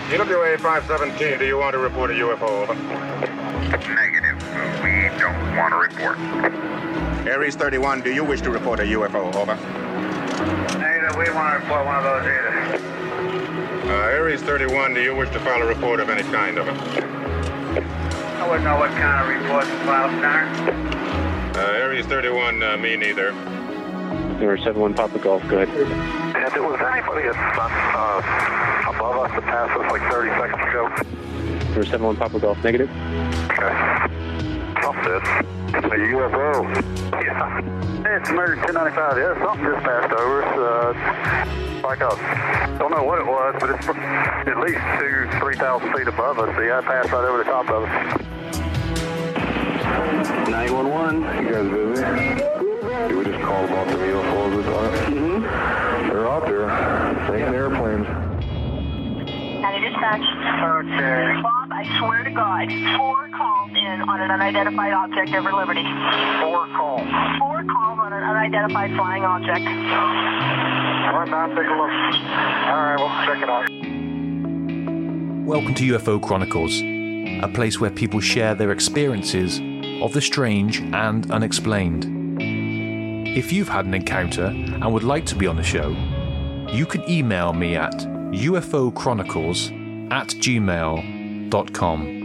EWA 517, do you want to report a UFO? Over. Negative. We don't want to report. Aries 31, do you wish to report a UFO? Over. Negative. We want to report one of those either. Aries 31, do you wish to file a report of any kind? Over. I wouldn't know what kind of report to file, sir. Aries 31, me neither. 71 Papa Golf, go ahead. And there was anybody above us that passed us like 30 seconds ago? 71 Papa Golf, negative. Okay. Something. A UFO. Yeah. It's American 1095. Yeah, something just passed over us. Like don't know what it was, but it's at least 3,000 feet above us. Yeah, it passed right over the top of us. 911, you guys busy? We just called about the UFOs this time. Mm-hmm. They're out there, taking airplanes. County Dispatch. Okay. Bob, I swear to God, 4 calls in on an unidentified object over Liberty. 4 calls. 4 calls on an unidentified flying object. All right, now take a look. All right, we'll check it out. Welcome to UFO Chronicles, a place where people share their experiences of the strange and unexplained. If you've had an encounter and would like to be on the show, you can email me at ufochronicles@gmail.com.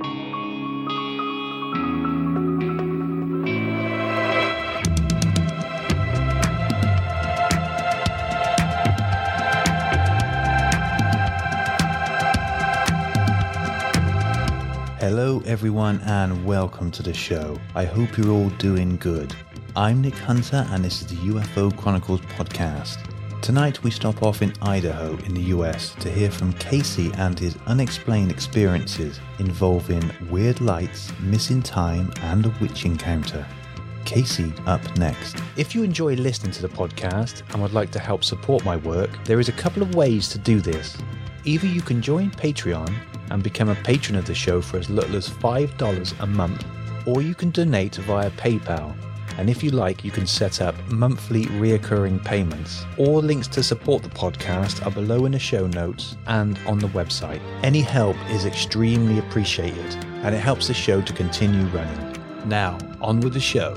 Hello everyone and welcome to the show. I hope you're all doing good. I'm Nick Hunter and this is the UFO Chronicles podcast. Tonight we stop off in Idaho in the US to hear from Casey and his unexplained experiences involving weird lights, missing time and a witch encounter. Casey up next. If you enjoy listening to the podcast and would like to help support my work, there is a couple of ways to do this. Either you can join Patreon and become a patron of the show for as little as $5 a month, or you can donate via PayPal. And if you like, you can set up monthly reoccurring payments. All links to support the podcast are below in the show notes and on the website. Any help is extremely appreciated, and it helps the show to continue running. Now, on with the show.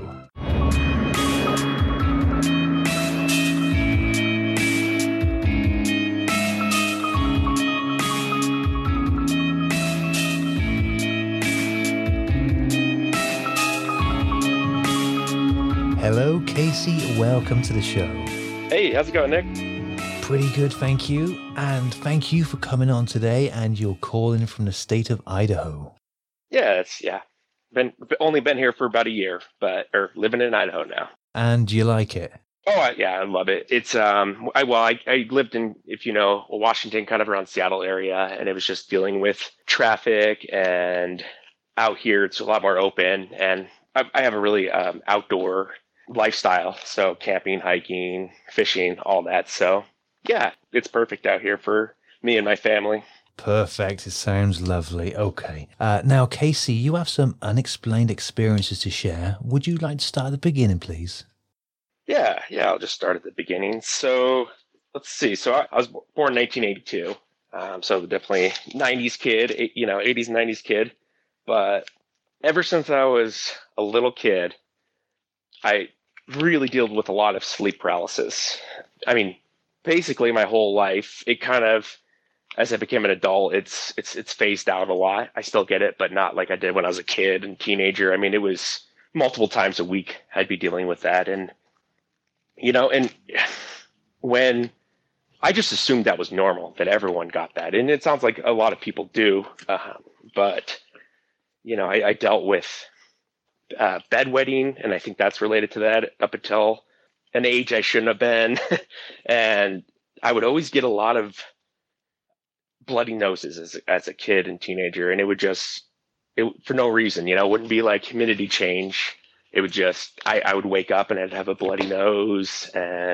Hello, Casey. Welcome to the show. Hey, how's it going, Nick? Pretty good, thank you. And thank you for coming on today. And you're calling from the state of Idaho. Yeah, only been here for about a year, or living in Idaho now. And do you like it? Oh, yeah, I love it. It's I lived in, if you know, Washington, kind of around Seattle area, and it was just dealing with traffic. And out here, it's a lot more open, and I have a really outdoor lifestyle, so camping, hiking, fishing, all that. So yeah, it's perfect out here for me and my family. Perfect. It sounds lovely. Okay. Now, Casey, you have some unexplained experiences to share. Would you like to start at the beginning, please? Yeah, I'll just start at the beginning. So let's see. So I was born in 1982. So definitely 90s kid, 80s, 90s kid. But ever since I was a little kid, I really dealt with a lot of sleep paralysis. I mean, basically my whole life, it kind of, as I became an adult, it's phased out a lot. I still get it, but not like I did when I was a kid and teenager. I mean, it was multiple times a week I'd be dealing with that. And, and when I just assumed that was normal, that everyone got that. And it sounds like a lot of people do. But, I dealt with bedwetting, and I think that's related to that up until an age I shouldn't have been. And I would always get a lot of bloody noses as a kid and teenager. And it would for no reason, it wouldn't be like humidity change. It would just, I would wake up and I'd have a bloody nose,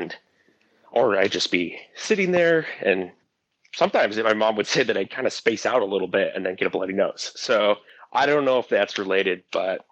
or I'd just be sitting there. And sometimes my mom would say that I'd kind of space out a little bit and then get a bloody nose. So I don't know if that's related, but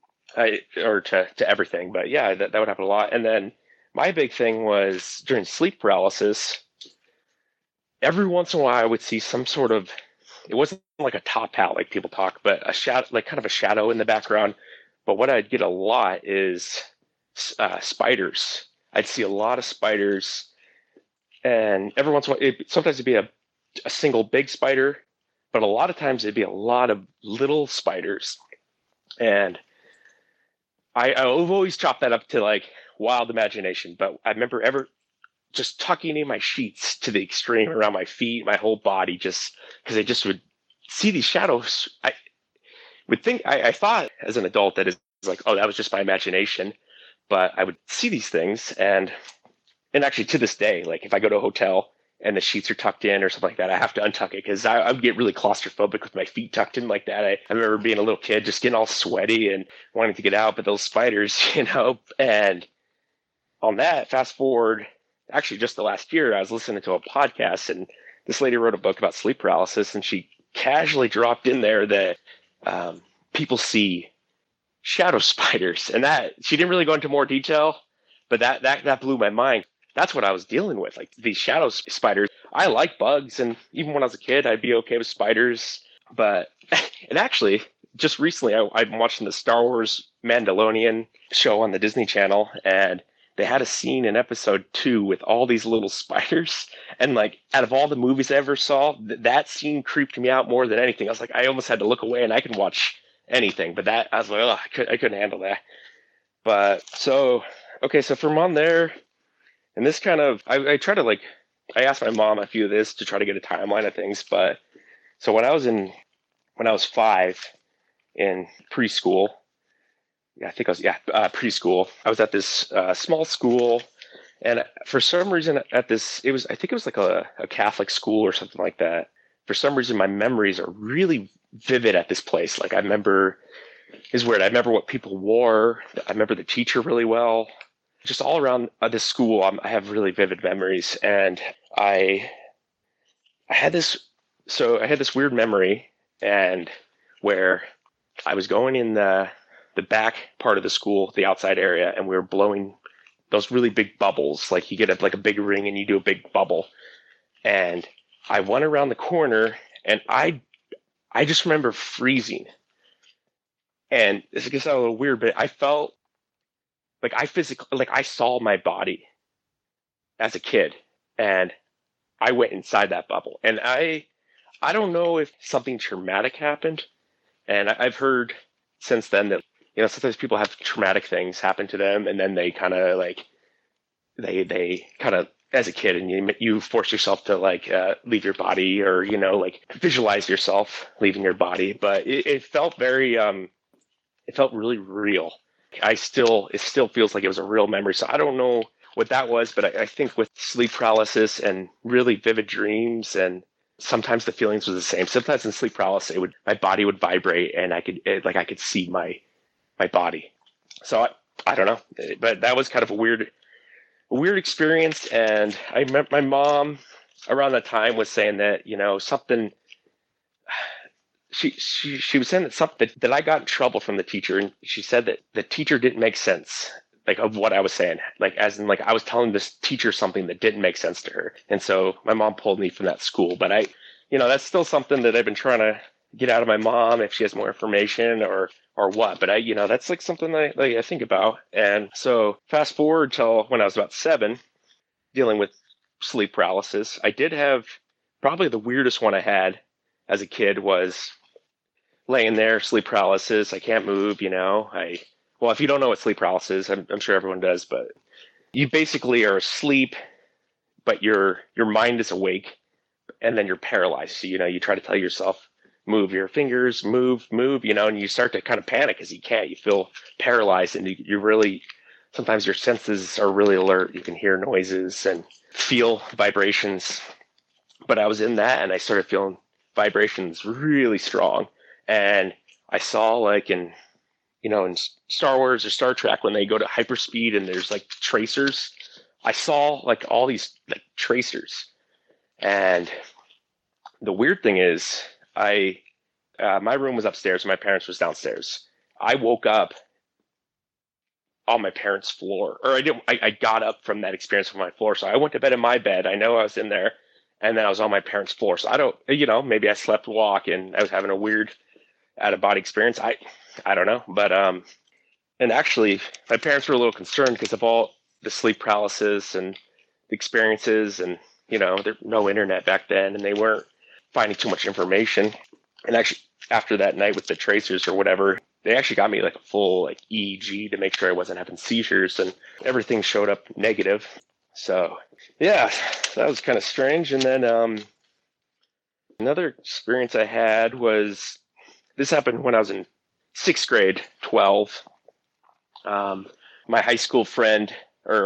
to everything, but yeah, that would happen a lot. And then my big thing was during sleep paralysis, every once in a while I would see some sort of it wasn't like a top hat like people talk, but a shadow, like kind of a shadow in the background. But what I'd get a lot is spiders. I'd see a lot of spiders, and every once in a while, sometimes it'd be a single big spider, but a lot of times it'd be a lot of little spiders. And I've always chopped that up to like wild imagination, but I remember ever just tucking in my sheets to the extreme around my feet, my whole body, just because I just would see these shadows. I would think, I thought as an adult that it's like, oh, that was just my imagination. But I would see these things, and actually to this day, like if I go to a hotel and the sheets are tucked in or something like that, I have to untuck it because I would get really claustrophobic with my feet tucked in like that. I remember being a little kid, just getting all sweaty and wanting to get out, but those spiders, and on that, fast forward, actually just the last year, I was listening to a podcast, and this lady wrote a book about sleep paralysis, and she casually dropped in there that people see shadow spiders, and that she didn't really go into more detail, but that blew my mind. That's what I was dealing with, like these shadow spiders. I like bugs, and even when I was a kid, I'd be okay with spiders. But and actually, just recently, I'm watching the Star Wars Mandalorian show on the Disney Channel, and they had a scene in episode 2 with all these little spiders. And like, out of all the movies I ever saw, that scene creeped me out more than anything. I was like, I almost had to look away, and I can watch anything, but that I was like, oh, I couldn't handle that. But so from on there, and this kind of, I try to like, I asked my mom a few of this to try to get a timeline of things. But so when I was 5 in preschool, preschool, I was at this small school, and for some reason I think it was like a Catholic school or something like that. For some reason, my memories are really vivid at this place. Like I remember what people wore. I remember the teacher really well. Just all around this school, I have really vivid memories. And I had this weird memory, and where I was going in the back part of the school, the outside area, and we were blowing those really big bubbles. Like you get like a big ring and you do a big bubble. And I went around the corner, and I just remember freezing. And this gets a little weird, but I felt like I saw my body as a kid, and I went inside that bubble. And I don't know if something traumatic happened. And I've heard since then that, sometimes people have traumatic things happen to them, and then they kind of like, they kind of, as a kid, and you force yourself to like leave your body, or like visualize yourself leaving your body. But it felt very it felt really real. It still feels like it was a real memory. So I don't know what that was, but I think with sleep paralysis and really vivid dreams, and sometimes the feelings were the same. Sometimes in sleep paralysis, my body would vibrate, and I could see my body. So I don't know, but that was kind of a weird experience. And I remember my mom around that time was saying that, something, she was saying that something that I got in trouble from the teacher. And she said that the teacher didn't make sense, like, of what I was saying, like, as in, like, I was telling this teacher something that didn't make sense to her. And so my mom pulled me from that school. But that's still something that I've been trying to get out of my mom, if she has more information or what. But that's like something I think about. And so fast forward till when I was about 7, dealing with sleep paralysis. I did have probably the weirdest one I had as a kid was laying there, sleep paralysis. I can't move, well, if you don't know what sleep paralysis is, I'm sure everyone does, but you basically are asleep, but your mind is awake, and then you're paralyzed. So, you try to tell yourself, move your fingers, move, and you start to kind of panic because you can't. You feel paralyzed, and you really, sometimes your senses are really alert. You can hear noises and feel vibrations. But I was in that, and I started feeling vibrations really strong. And I saw, like, in Star Wars or Star Trek, when they go to hyperspeed and there's like tracers, I saw like all these like tracers. And the weird thing is, my room was upstairs and my parents was downstairs. I woke up on my parents' floor, or I got up from that experience on my floor. So I went to bed in my bed. I know I was in there, And then I was on my parents' floor. So I don't, maybe I slept walk and I was having a weird out of body experience. I don't know. But, and actually my parents were a little concerned because of all the sleep paralysis and the experiences, and, there's no internet back then, and they weren't finding too much information. And actually after that night with the tracers or whatever, they actually got me like a full EEG to make sure I wasn't having seizures, and everything showed up negative. So yeah, that was kind of strange. And then another experience I had was, this happened when I was in 6th grade, 12. My high school friend,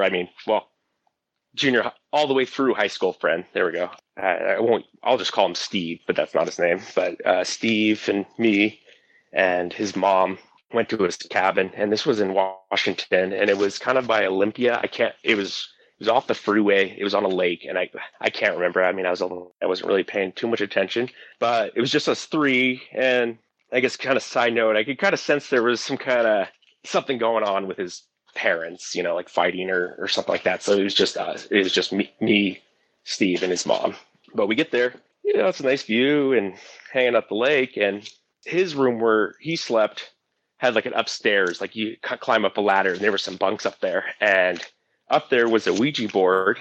junior, all the way through high school friend. There we go. I'll just call him Steve, but that's not his name. But Steve and me and his mom went to his cabin, and this was in Washington, and it was kind of by Olympia. It was off the freeway. It was on a lake, and I can't remember. I mean, I wasn't really paying too much attention, but it was just us three. And I guess kind of side note, I could kind of sense there was some kind of something going on with his parents, like fighting or something like that. So it was just us. It was just me, Steve, and his mom. But we get there, it's a nice view and hanging out the lake, and his room where he slept had like an upstairs, like you climb up a ladder, and there were some bunks up there, and up there was a Ouija board.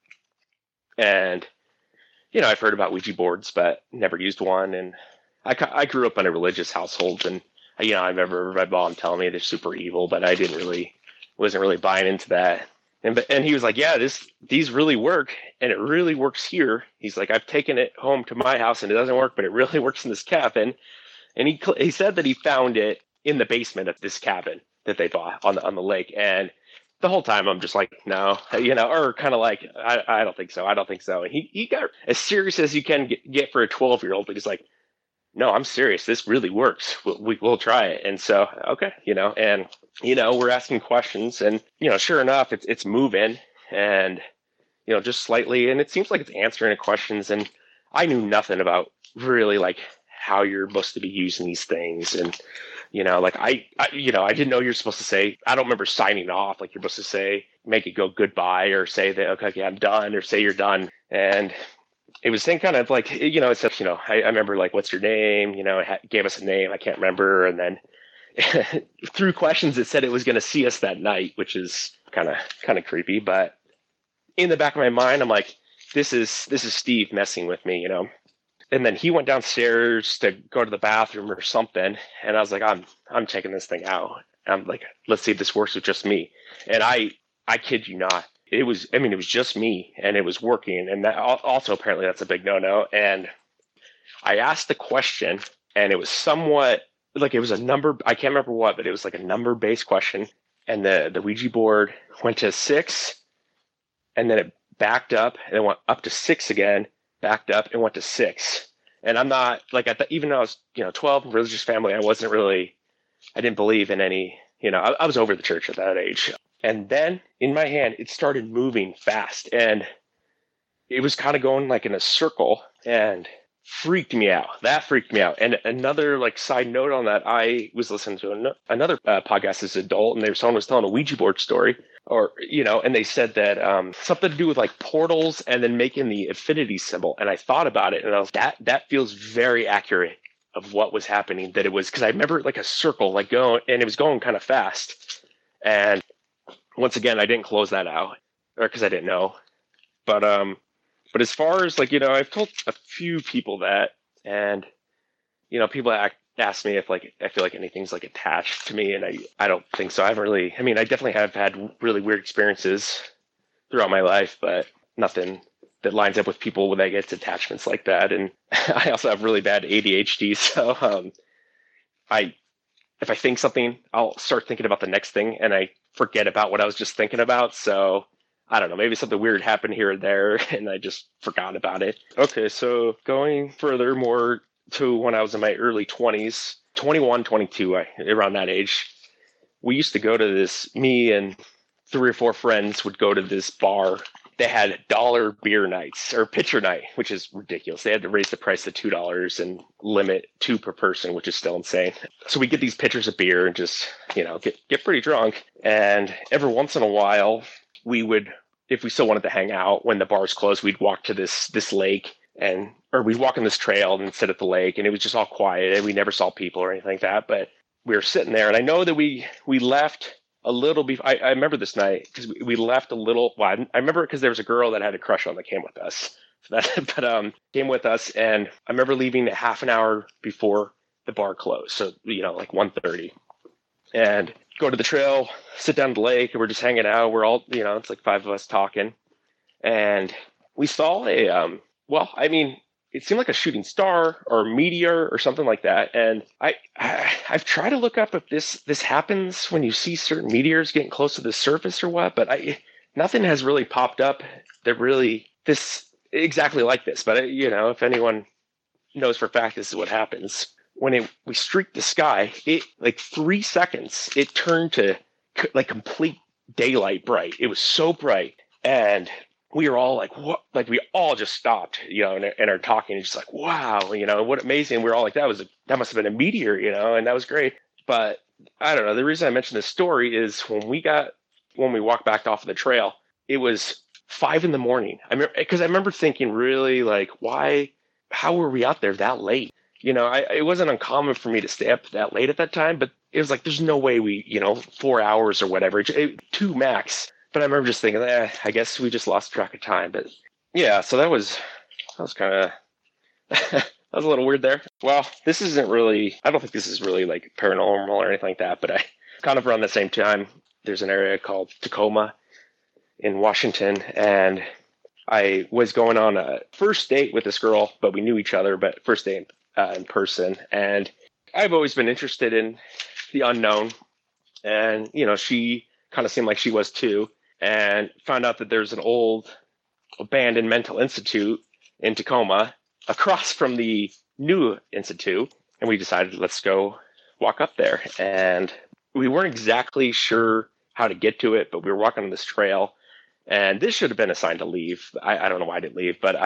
And, I've heard about Ouija boards, but never used one. And I grew up in a religious household, and, I remember my mom telling me they're super evil, but I wasn't really buying into that. And he was like, yeah, these really work, and it really works here. He's like, I've taken it home to my house and it doesn't work, but it really works in this cabin. And he said that he found it in the basement of this cabin that they bought on the lake. And the whole time I'm just like, no, or kind of like, I don't think so. I don't think so. And he got as serious as you can get for a 12-year-old, but he's like, no, I'm serious. This really works. We'll try it. And so, okay, and, we're asking questions, and, sure enough, it's moving, and, just slightly, and it seems like it's answering the questions. And I knew nothing about really like how you're supposed to be using these things. And, I didn't know you're supposed to say, I don't remember signing off. Like you're supposed to say, make it go goodbye, or say that, okay, I'm done, or say you're done. And it was saying kind of like, it said, I remember like, what's your name? It gave us a name. I can't remember. And then through questions, it said it was going to see us that night, which is kind of creepy. But in the back of my mind, I'm like, this is Steve messing with me, And then he went downstairs to go to the bathroom or something. And I was like, I'm checking this thing out. I'm like, let's see if this works with just me. And I kid you not. It was just me, and it was working. And that also, apparently that's a big no-no. And I asked the question, and it was somewhat like, it was a number, I can't remember what, but it was like a number-based question. And the Ouija board went to 6, and then it backed up, and it went up to 6 again, backed up, and went to 6. And I'm not, like, even though I was, 12, religious family, I didn't believe in any, I was over the church at that age. And then in my hand, it started moving fast, and it was kind of going like in a circle, and freaked me out. That freaked me out. And another like side note on that, I was listening to another podcast as an adult, and someone was telling a Ouija board story, or, and they said that something to do with like portals and then making the infinity symbol. And I thought about it, and I was that feels very accurate of what was happening, that it was, because I remember like a circle like going, and it was going kind of fast. And once again, I didn't close that out, or because I didn't know. But as far as like, I've told a few people that, and, people ask me if like, I feel like anything's like attached to me. And I don't think so. I definitely have had really weird experiences throughout my life, but nothing that lines up with people when they get attachments like that. And I also have really bad ADHD. So, if I think something, I'll start thinking about the next thing, and I forget about what I was just thinking about. So I don't know, maybe something weird happened here and there, and I just forgot about it. Okay, so going further more to when I was in my early 20s, 21, 22, around that age, we used to go to this, me and 3 or 4 friends would go to this bar. They had $1 beer nights, or pitcher night, which is ridiculous. They had to raise the price to $2 and limit 2 per person, which is still insane. So we get these pitchers of beer and just, get pretty drunk. And every once in a while, we would if we still wanted to hang out when the bars closed, we'd walk to this lake or we'd walk on this trail and sit at the lake, and it was just all quiet and we never saw people or anything like that. But we were sitting there, and I know that we left a little before. I remember this night because we left a little. Well, I remember because there was a girl that had a crush on that came with us. But came with us, and I remember leaving a half an hour before the bar closed. So, like 1:30, and go to the trail, sit down at the lake, and we're just hanging out. We're all, it's like 5 of us talking, and we saw it seemed like a shooting star or a meteor or something like that. And I've tried to look up if this happens when you see certain meteors getting close to the surface or what, but nothing has really popped up that really exactly like this. But if anyone knows for a fact this is what happens when we streaked the sky, it like 3 seconds, it turned to like complete daylight bright. It was so bright, and we were all like, what? Like we all just stopped, and are talking, and just like, wow, what amazing. We're all like, that must have been a meteor, and that was great. But I don't know. The reason I mentioned this story is when we walked back off of the trail, it was 5 a.m. I remember thinking really like, how were we out there that late? It wasn't uncommon for me to stay up that late at that time, but it was like, there's no way we, 4 hours or whatever, 2 max. But I remember just thinking, I guess we just lost track of time. But yeah, so that was kind of, that was a little weird there. Well, this isn't really, I don't think this is really like paranormal or anything like that, but I kind of around the same time, there's an area called Tacoma in Washington, and I was going on a first date with this girl, but we knew each other, but first date in person. And I've always been interested in the unknown, and, she kind of seemed like she was too. And found out that there's an old abandoned mental institute in Tacoma across from the new institute. And we decided, let's go walk up there. And we weren't exactly sure how to get to it, but we were walking on this trail. And this should have been a sign to leave. I don't know why I didn't leave, but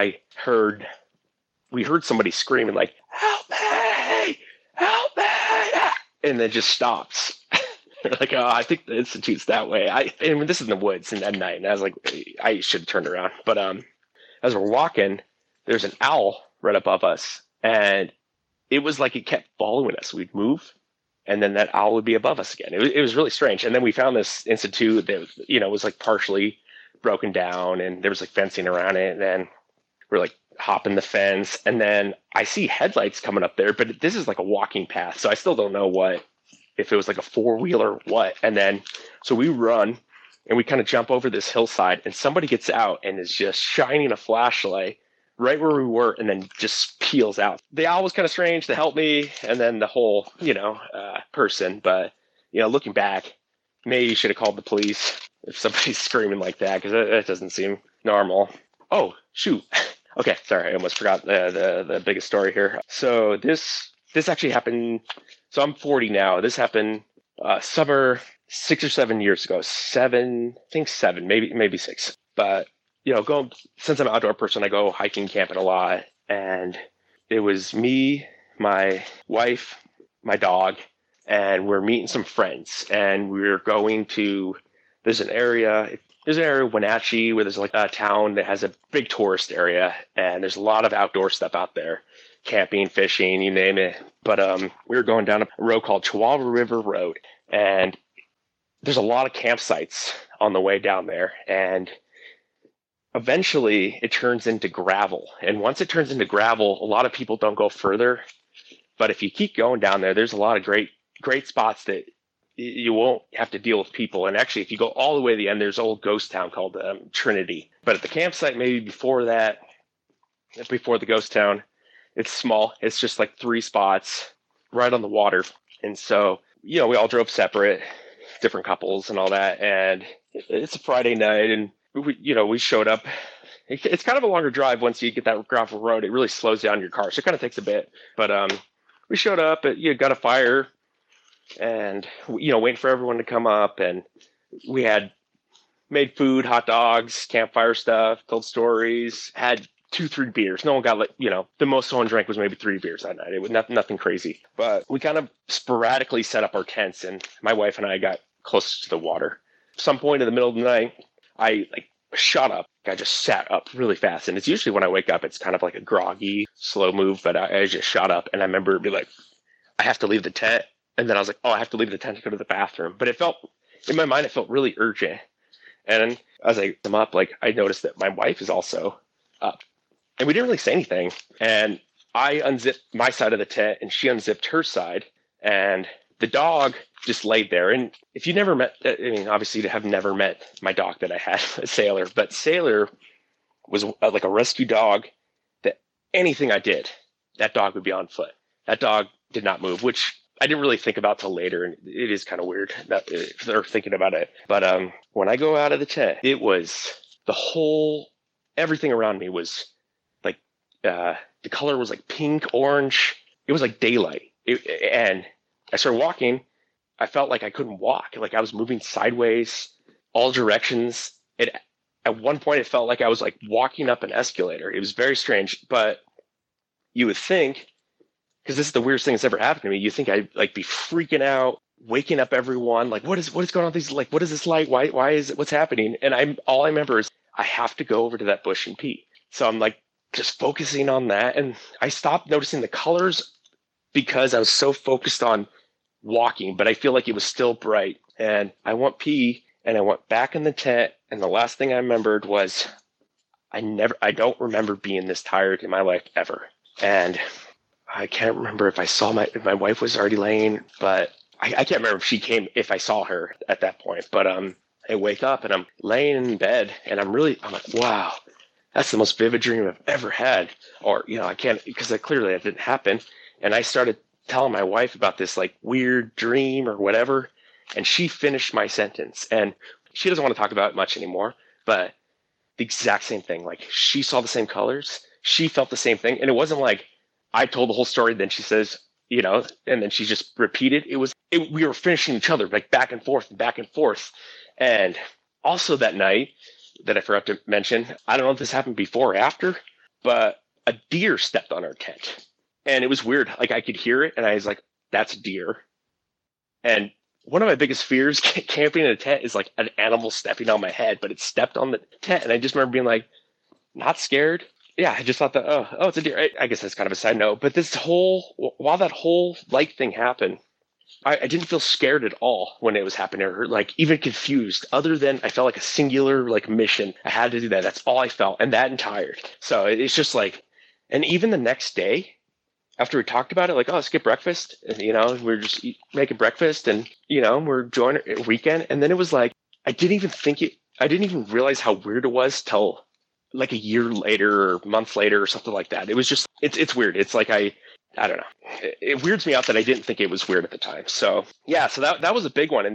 we heard somebody screaming like, help me, help me. And then just stops. They're like, oh, I think the institute's that way. And this is in the woods at night. And I was like, I should have turned around. But as we're walking, there's an owl right above us. And it was like it kept following us. We'd move, and then that owl would be above us again. It was really strange. And then we found this institute that, was like partially broken down, and there was like fencing around it. And then we're like hopping the fence. And then I see headlights coming up there, but this is like a walking path. So I still don't know if it was like a 4-wheeler or what. And then, so we run and we kind of jump over this hillside, and somebody gets out and is just shining a flashlight right where we were, and then just peels out. The owl was kind of strange to help me, and then the whole, person. But, looking back, maybe you should have called the police if somebody's screaming like that, because that doesn't seem normal. Oh, shoot. Okay, sorry, I almost forgot the biggest story here. So this actually happened. So I'm 40 now. This happened summer 6 or 7 years ago. 7, maybe 6. But since I'm an outdoor person, I go hiking, camping a lot. And it was me, my wife, my dog, and we're meeting some friends. And we're going to, there's an area, Wenatchee, where there's like a town that has a big tourist area. And there's a lot of outdoor stuff out there. Camping, fishing, you name it. But we were going down a road called Chihuahua River Road, and there's a lot of campsites on the way down there. And eventually it turns into gravel. And once it turns into gravel, a lot of people don't go further. But if you keep going down there, there's a lot of great spots that you won't have to deal with people. And actually, if you go all the way to the end, there's an old ghost town called Trinity. But at the campsite, maybe before the ghost town, it's small. It's just like 3 spots right on the water. And so, we all drove separate, different couples and all that. And it's a Friday night, and we showed up. It's kind of a longer drive once you get that gravel road. It really slows down your car. So it kind of takes a bit. But we showed up, got a fire, and, waiting for everyone to come up. And we had made food, hot dogs, campfire stuff, told stories, had 2-3 beers. No one got the most someone drank was maybe 3 beers that night. It was nothing crazy. But we kind of sporadically set up our tents, and my wife and I got close to the water. Some point in the middle of the night, I shot up. I just sat up really fast. And it's usually when I wake up, it's kind of like a groggy, slow move, but I just shot up. And I remember it'd be like, I have to leave the tent. And then I was like, oh, I have to leave the tent to go to the bathroom. But it felt, in my mind, it felt really urgent. And as I come up, like, I noticed that my wife is also up. And we didn't really say anything. And I unzipped my side of the tent and she unzipped her side. And the dog just laid there. And if you never met, I mean, obviously you have never met my dog that I had, Sailor, but Sailor was like a rescue dog that anything I did, that dog would be on foot. That dog did not move, which I didn't really think about till later. And it is kind of weird that they're thinking about it. But when I go out of the tent, it was everything around me was like, the color was like pink, orange. It was like daylight. And I started walking. I felt like I couldn't walk. Like I was moving sideways, all directions. At one point, it felt like I was like walking up an escalator. It was very strange, but you would think, because this is the weirdest thing that's ever happened to me, you think I'd like be freaking out, waking up everyone. Like, what is going on? What is this like? Why is it? What's happening? And all I remember is I have to go over to that bush and pee. So I'm like just focusing on that. And I stopped noticing the colors because I was so focused on walking, but I feel like it was still bright. And I went pee and I went back in the tent. And the last thing I remembered was I don't remember being this tired in my life ever. And I can't remember if if my wife was already laying, but I can't remember if I saw her at that point. But I wake up and I'm laying in bed and I'm like, wow, that's the most vivid dream I've ever had. Or, I can't, because clearly that didn't happen. And I started telling my wife about this like weird dream or whatever. And she finished my sentence. And she doesn't want to talk about it much anymore, but the exact same thing. Like she saw the same colors. She felt the same thing. And it wasn't like I told the whole story. Then she says, and then she just repeated. We were finishing each other like back and forth and back and forth. And also that night that I forgot to mention, I don't know if this happened before or after, but a deer stepped on our tent. And it was weird. Like I could hear it and I was like, that's a deer. And one of my biggest fears camping in a tent is like an animal stepping on my head, but it stepped on the tent. And I just remember being like, not scared. Yeah, I just thought that, oh, it's a deer. I guess that's kind of a side note. But while that whole light thing happened, I didn't feel scared at all when it was happening, or like even confused, other than I felt like a singular like mission. I had to do that. That's all I felt. And that and tired. So it's just like, and even the next day, after we talked about it, like, oh, let's get breakfast. And, we're just making breakfast and, we're enjoying a weekend. And then it was like, I didn't even realize how weird it was till like a year later or a month later or something like that. It was just, it's weird. It's like, I don't know. It weirds me out that I didn't think it was weird at the time. So yeah, so that was a big one. And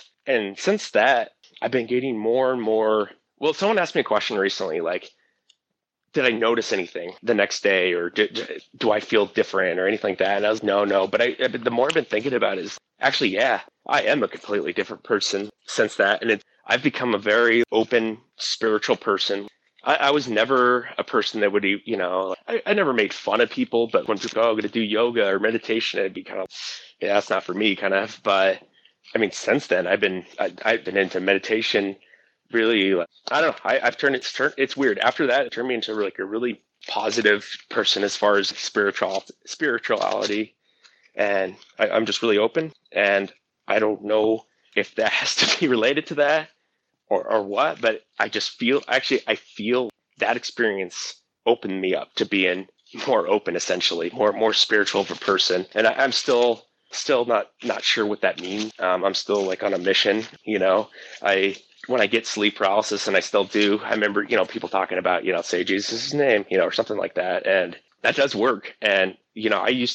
since that, I've been getting more and more. Well, someone asked me a question recently, like, did I notice anything the next day, or do I feel different or anything like that? And I was no. But the more I've been thinking about it is actually, yeah, I am a completely different person since that. And I've become a very open, spiritual person. I was never a person that would, I never made fun of people, but when people go, I'm going to do yoga or meditation, it'd be kind of, yeah, that's not for me kind of. But I mean, since then I've been into meditation. Really, I don't know. It's weird. After that, it turned me into like a really positive person as far as spirituality. And I'm just really open. And I don't know if that has to be related to that or what, but I feel that experience opened me up to being more open, essentially, more spiritual of a person. And I'm still not sure what that means. I'm still like on a mission, when I get sleep paralysis, and I still do, I remember, people talking about, say Jesus' name, or something like that. And that does work. And, I used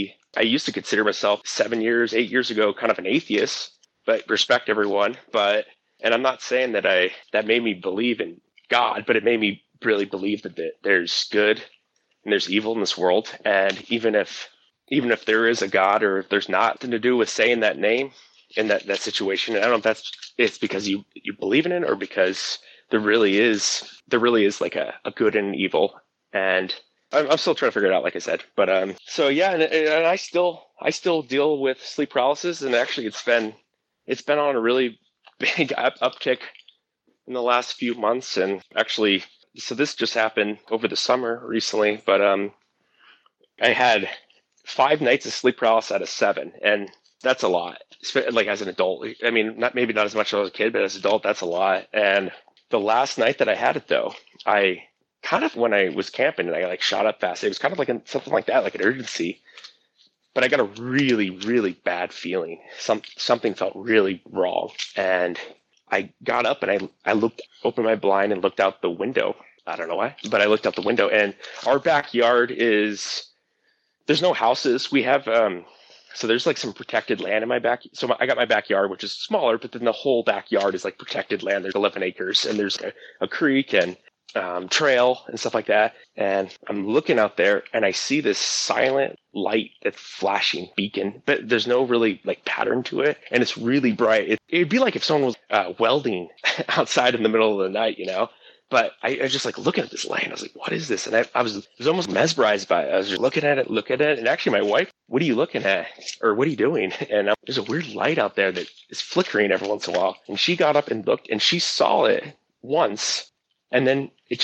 to consider myself 8 years ago, kind of an atheist, but respect everyone. And I'm not saying that made me believe in God, but it made me really believe that there's good and there's evil in this world. And even if there is a God, or if there's nothing to do with saying that name in that situation, and I don't know if it's because you believe in it, or because there really is like a good and evil. And I'm still trying to figure it out, like I said. But so yeah, and I still deal with sleep paralysis, and actually it's been on a really big uptick in the last few months. And actually, so this just happened over the summer recently, but I had 5 nights of sleep paralysis out of 7. And that's a lot, like as an adult. I mean, maybe not as much as I was a kid, but as an adult, that's a lot. And the last night that I had it, though, I kind of, when I was camping and I like shot up fast, it was kind of like something like that, like an urgency. But I got a really, really bad feeling. Something felt really wrong. And I got up and I opened my blind and looked out the window. I don't know why, but I looked out the window, and our backyard there's no houses. We have, so there's like some protected land in my back. So I got my backyard, which is smaller, but then the whole backyard is like protected land. There's 11 acres, and there's a creek and trail and stuff like that. And I'm looking out there and I see this silent light that's flashing beacon, but there's no really like pattern to it. And it's really bright. It'd be like if someone was welding outside in the middle of the night, you know? But I was just like looking at this light, and I was like, what is this? And I was almost mesmerized by it. I was just looking at it. And actually my wife, what are you looking at? Or what are you doing? And there's a weird light out there that is flickering every once in a while. And she got up and looked, and she saw it once. And then it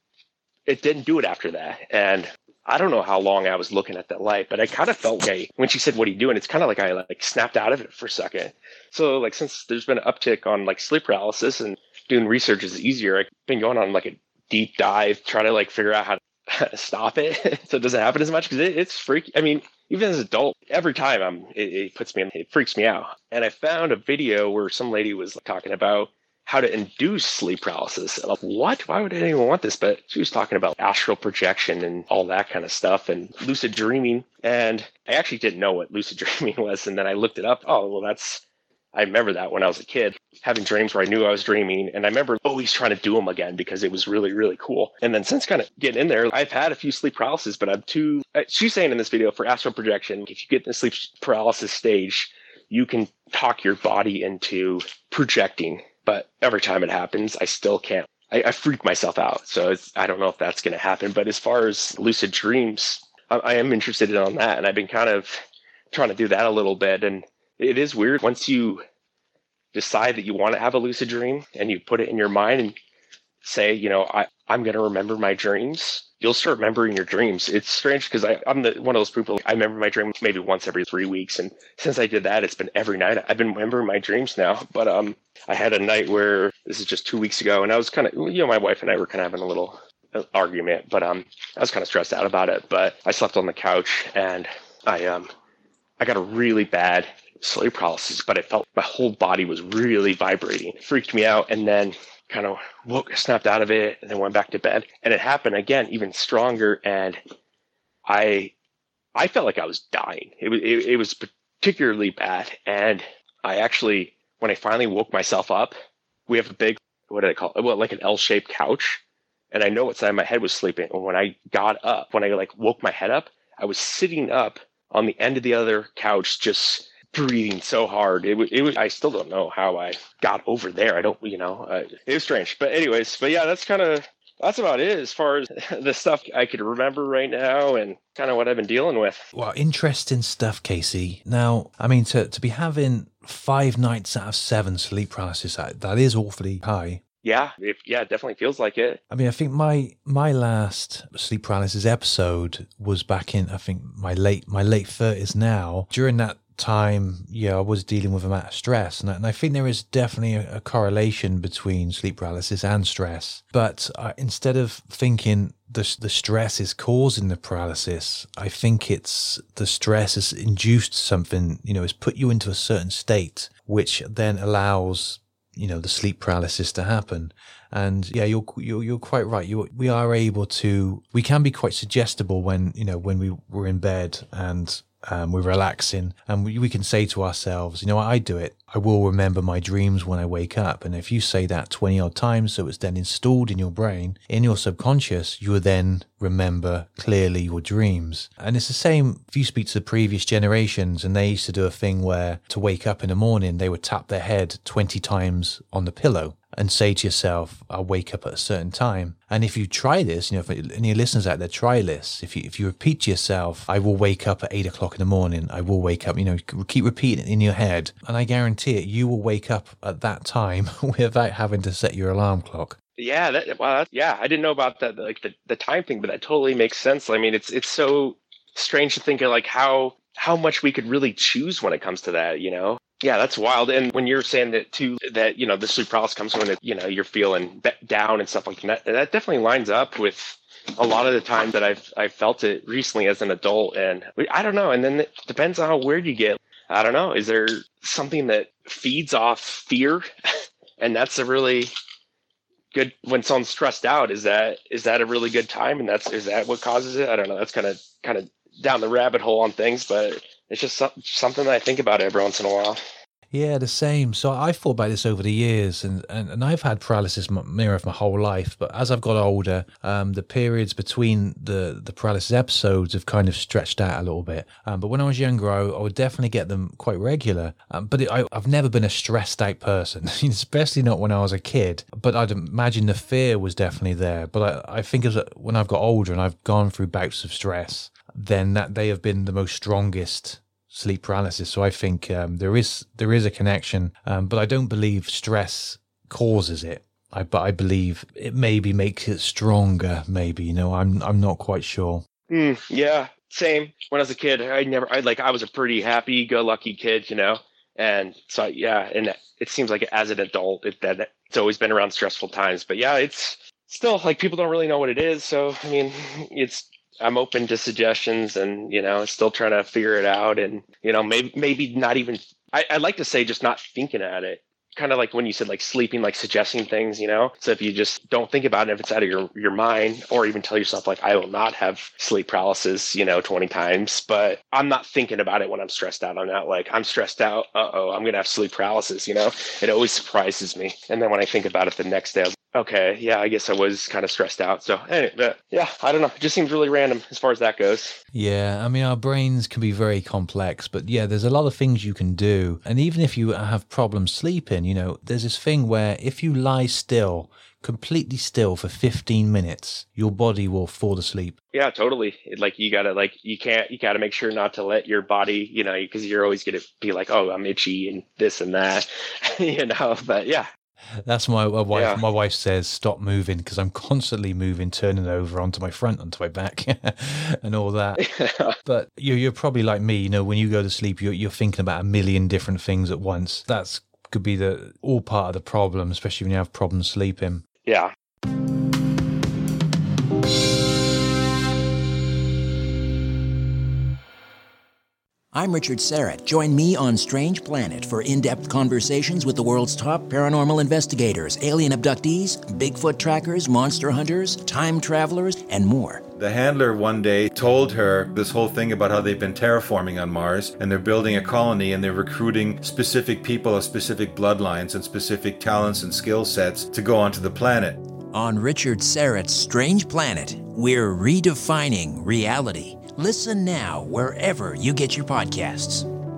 didn't do it after that. And I don't know how long I was looking at that light, but I kind of felt like when she said, what are you doing? It's kind of like I like snapped out of it for a second. So like, since there's been an uptick on like sleep paralysis and doing research is easier, I've been going on like a deep dive, trying to like figure out how to stop it so it doesn't happen as much, because it's freaky. I mean, even as an adult, every time it freaks me out. And I found a video where some lady was talking about how to induce sleep paralysis. And I'm like, what? Why would anyone want this? But she was talking about astral projection and all that kind of stuff and lucid dreaming. And I actually didn't know what lucid dreaming was. And then I looked it up. Oh, well, I remember that when I was a kid, having dreams where I knew I was dreaming. And I remember always trying to do them again because it was really, really cool. And then since kind of getting in there, I've had a few sleep paralysis, but she's saying in this video, for astral projection, if you get in the sleep paralysis stage, you can talk your body into projecting. But every time it happens, I still can't. I freak myself out. So I don't know if that's going to happen. But as far as lucid dreams, I am interested in that. And I've been kind of trying to do that a little bit. And it is weird. Once you decide that you want to have a lucid dream and you put it in your mind and say, you know, I'm going to remember my dreams, you'll start remembering your dreams. It's strange because I'm one of those people, I remember my dreams maybe once every 3 weeks. And since I did that, it's been every night. I've been remembering my dreams now. But I had a night where, this is just 2 weeks ago, and I was kind of, you know, my wife and I were kind of having a little argument, but I was kind of stressed out about it. But I slept on the couch, and I got a really bad sleep paralysis, but I felt my whole body was really vibrating. It freaked me out, and then kind of snapped out of it, and then went back to bed. And it happened again, even stronger. And I felt like I was dying. It was particularly bad. And I actually, when I finally woke myself up, we have a big, what do they call it? Well, like an L-shaped couch. And I know what side my head was sleeping. And when I got up, when I like woke my head up, I was sitting up on the end of the other couch, just breathing so hard. It was, I still don't know how I got over there. I don't, you know, it was strange. But anyways, yeah, that's about it as far as the stuff I could remember right now and kind of what I've been dealing with. Well, interesting stuff, Casey. Now, I mean, to be having 5 nights out of 7 sleep paralysis, that is awfully high. Yeah, it definitely feels like it. I mean, I think my last sleep paralysis episode was back in, I think, my late 30s now. During that time, I was dealing with a amount of stress, and I think there is definitely a correlation between sleep paralysis and stress. But instead of thinking the stress is causing the paralysis, I think it's the stress has induced something, has put you into a certain state, which then allows the sleep paralysis to happen. And you're quite right. We can be quite suggestible when we're in bed and we're relaxing, and we can say to ourselves, I do it. I will remember my dreams when I wake up. And if you say that 20 odd times, so it's then installed in your brain, in your subconscious, you will then remember clearly your dreams. And it's the same if you speak to the previous generations, and they used to do a thing where to wake up in the morning, they would tap their head 20 times on the pillow. and say to yourself, I'll wake up at a certain time. And if you try this, if any listeners out there try this, if you repeat to yourself, I will wake up at 8 o'clock in the morning, I will wake up, keep repeating it in your head. And I guarantee it, you will wake up at that time without having to set your alarm clock. Yeah, I didn't know about that, like the time thing, but that totally makes sense. I mean, it's so strange to think of like how much we could really choose when it comes to that, Yeah, that's wild. And when you're saying that too, that, the sleep paralysis comes when, you're feeling down and stuff like that, that definitely lines up with a lot of the time that I've felt it recently as an adult. And I don't know. And then it depends on how weird you get. I don't know. Is there something that feeds off fear? And that's a really good, when someone's stressed out, is that a really good time? And is that what causes it? I don't know. That's kind of down the rabbit hole on things, but it's just something that I think about every once in a while. Yeah, the same. So I've thought about this over the years, and I've had paralysis near enough my whole life. But as I've got older, the periods between the paralysis episodes have kind of stretched out a little bit. But when I was younger, I would definitely get them quite regular. But I've never been a stressed out person, especially not when I was a kid. But I'd imagine the fear was definitely there. But I think when I've got older and I've gone through bouts of stress, then that they have been the most strongest sleep paralysis. So I think there is a connection, but I don't believe stress causes it. But I believe it maybe makes it stronger. Maybe, I'm not quite sure. Yeah, same. When I was a kid, I was a pretty happy-go-lucky kid, and so and it seems like as an adult, it's always been around stressful times. But yeah, it's still like people don't really know what it is. So I mean, I'm open to suggestions and, still trying to figure it out. And, maybe not even, I'd like to say just not thinking at it. Kind of like when you said like sleeping, like suggesting things, So if you just don't think about it, if it's out of your mind, or even tell yourself like, I will not have sleep paralysis, 20 times, but I'm not thinking about it when I'm stressed out. I'm not like, I'm stressed out. I'm going to have sleep paralysis, It always surprises me. And then when I think about it the next day, I was like, okay, yeah, I guess I was kind of stressed out. So anyway, yeah, I don't know. It just seems really random as far as that goes. Yeah, I mean, our brains can be very complex, but yeah, there's a lot of things you can do. And even if you have problems sleeping, there's this thing where if you lie still, completely still for 15 minutes, your body will fall asleep. Yeah, totally. You gotta make sure not to let your body, because you're always going to be like, oh, I'm itchy and this and that, but yeah. That's my wife. Yeah. My wife says, stop moving, because I'm constantly moving, turning over onto my front, onto my back and all that. Yeah. But you're probably like me, when you go to sleep, you're thinking about a million different things at once. That's could be all part of the problem, especially when you have problems sleeping. Yeah. I'm Richard Serrett. Join me on Strange Planet for in-depth conversations with the world's top paranormal investigators, alien abductees, Bigfoot trackers, monster hunters, time travelers, and more. The handler one day told her this whole thing about how they've been terraforming on Mars, and they're building a colony, and they're recruiting specific people of specific bloodlines and specific talents and skill sets to go onto the planet. On Richard Serrett's Strange Planet, we're redefining reality. Listen now wherever you get your podcasts.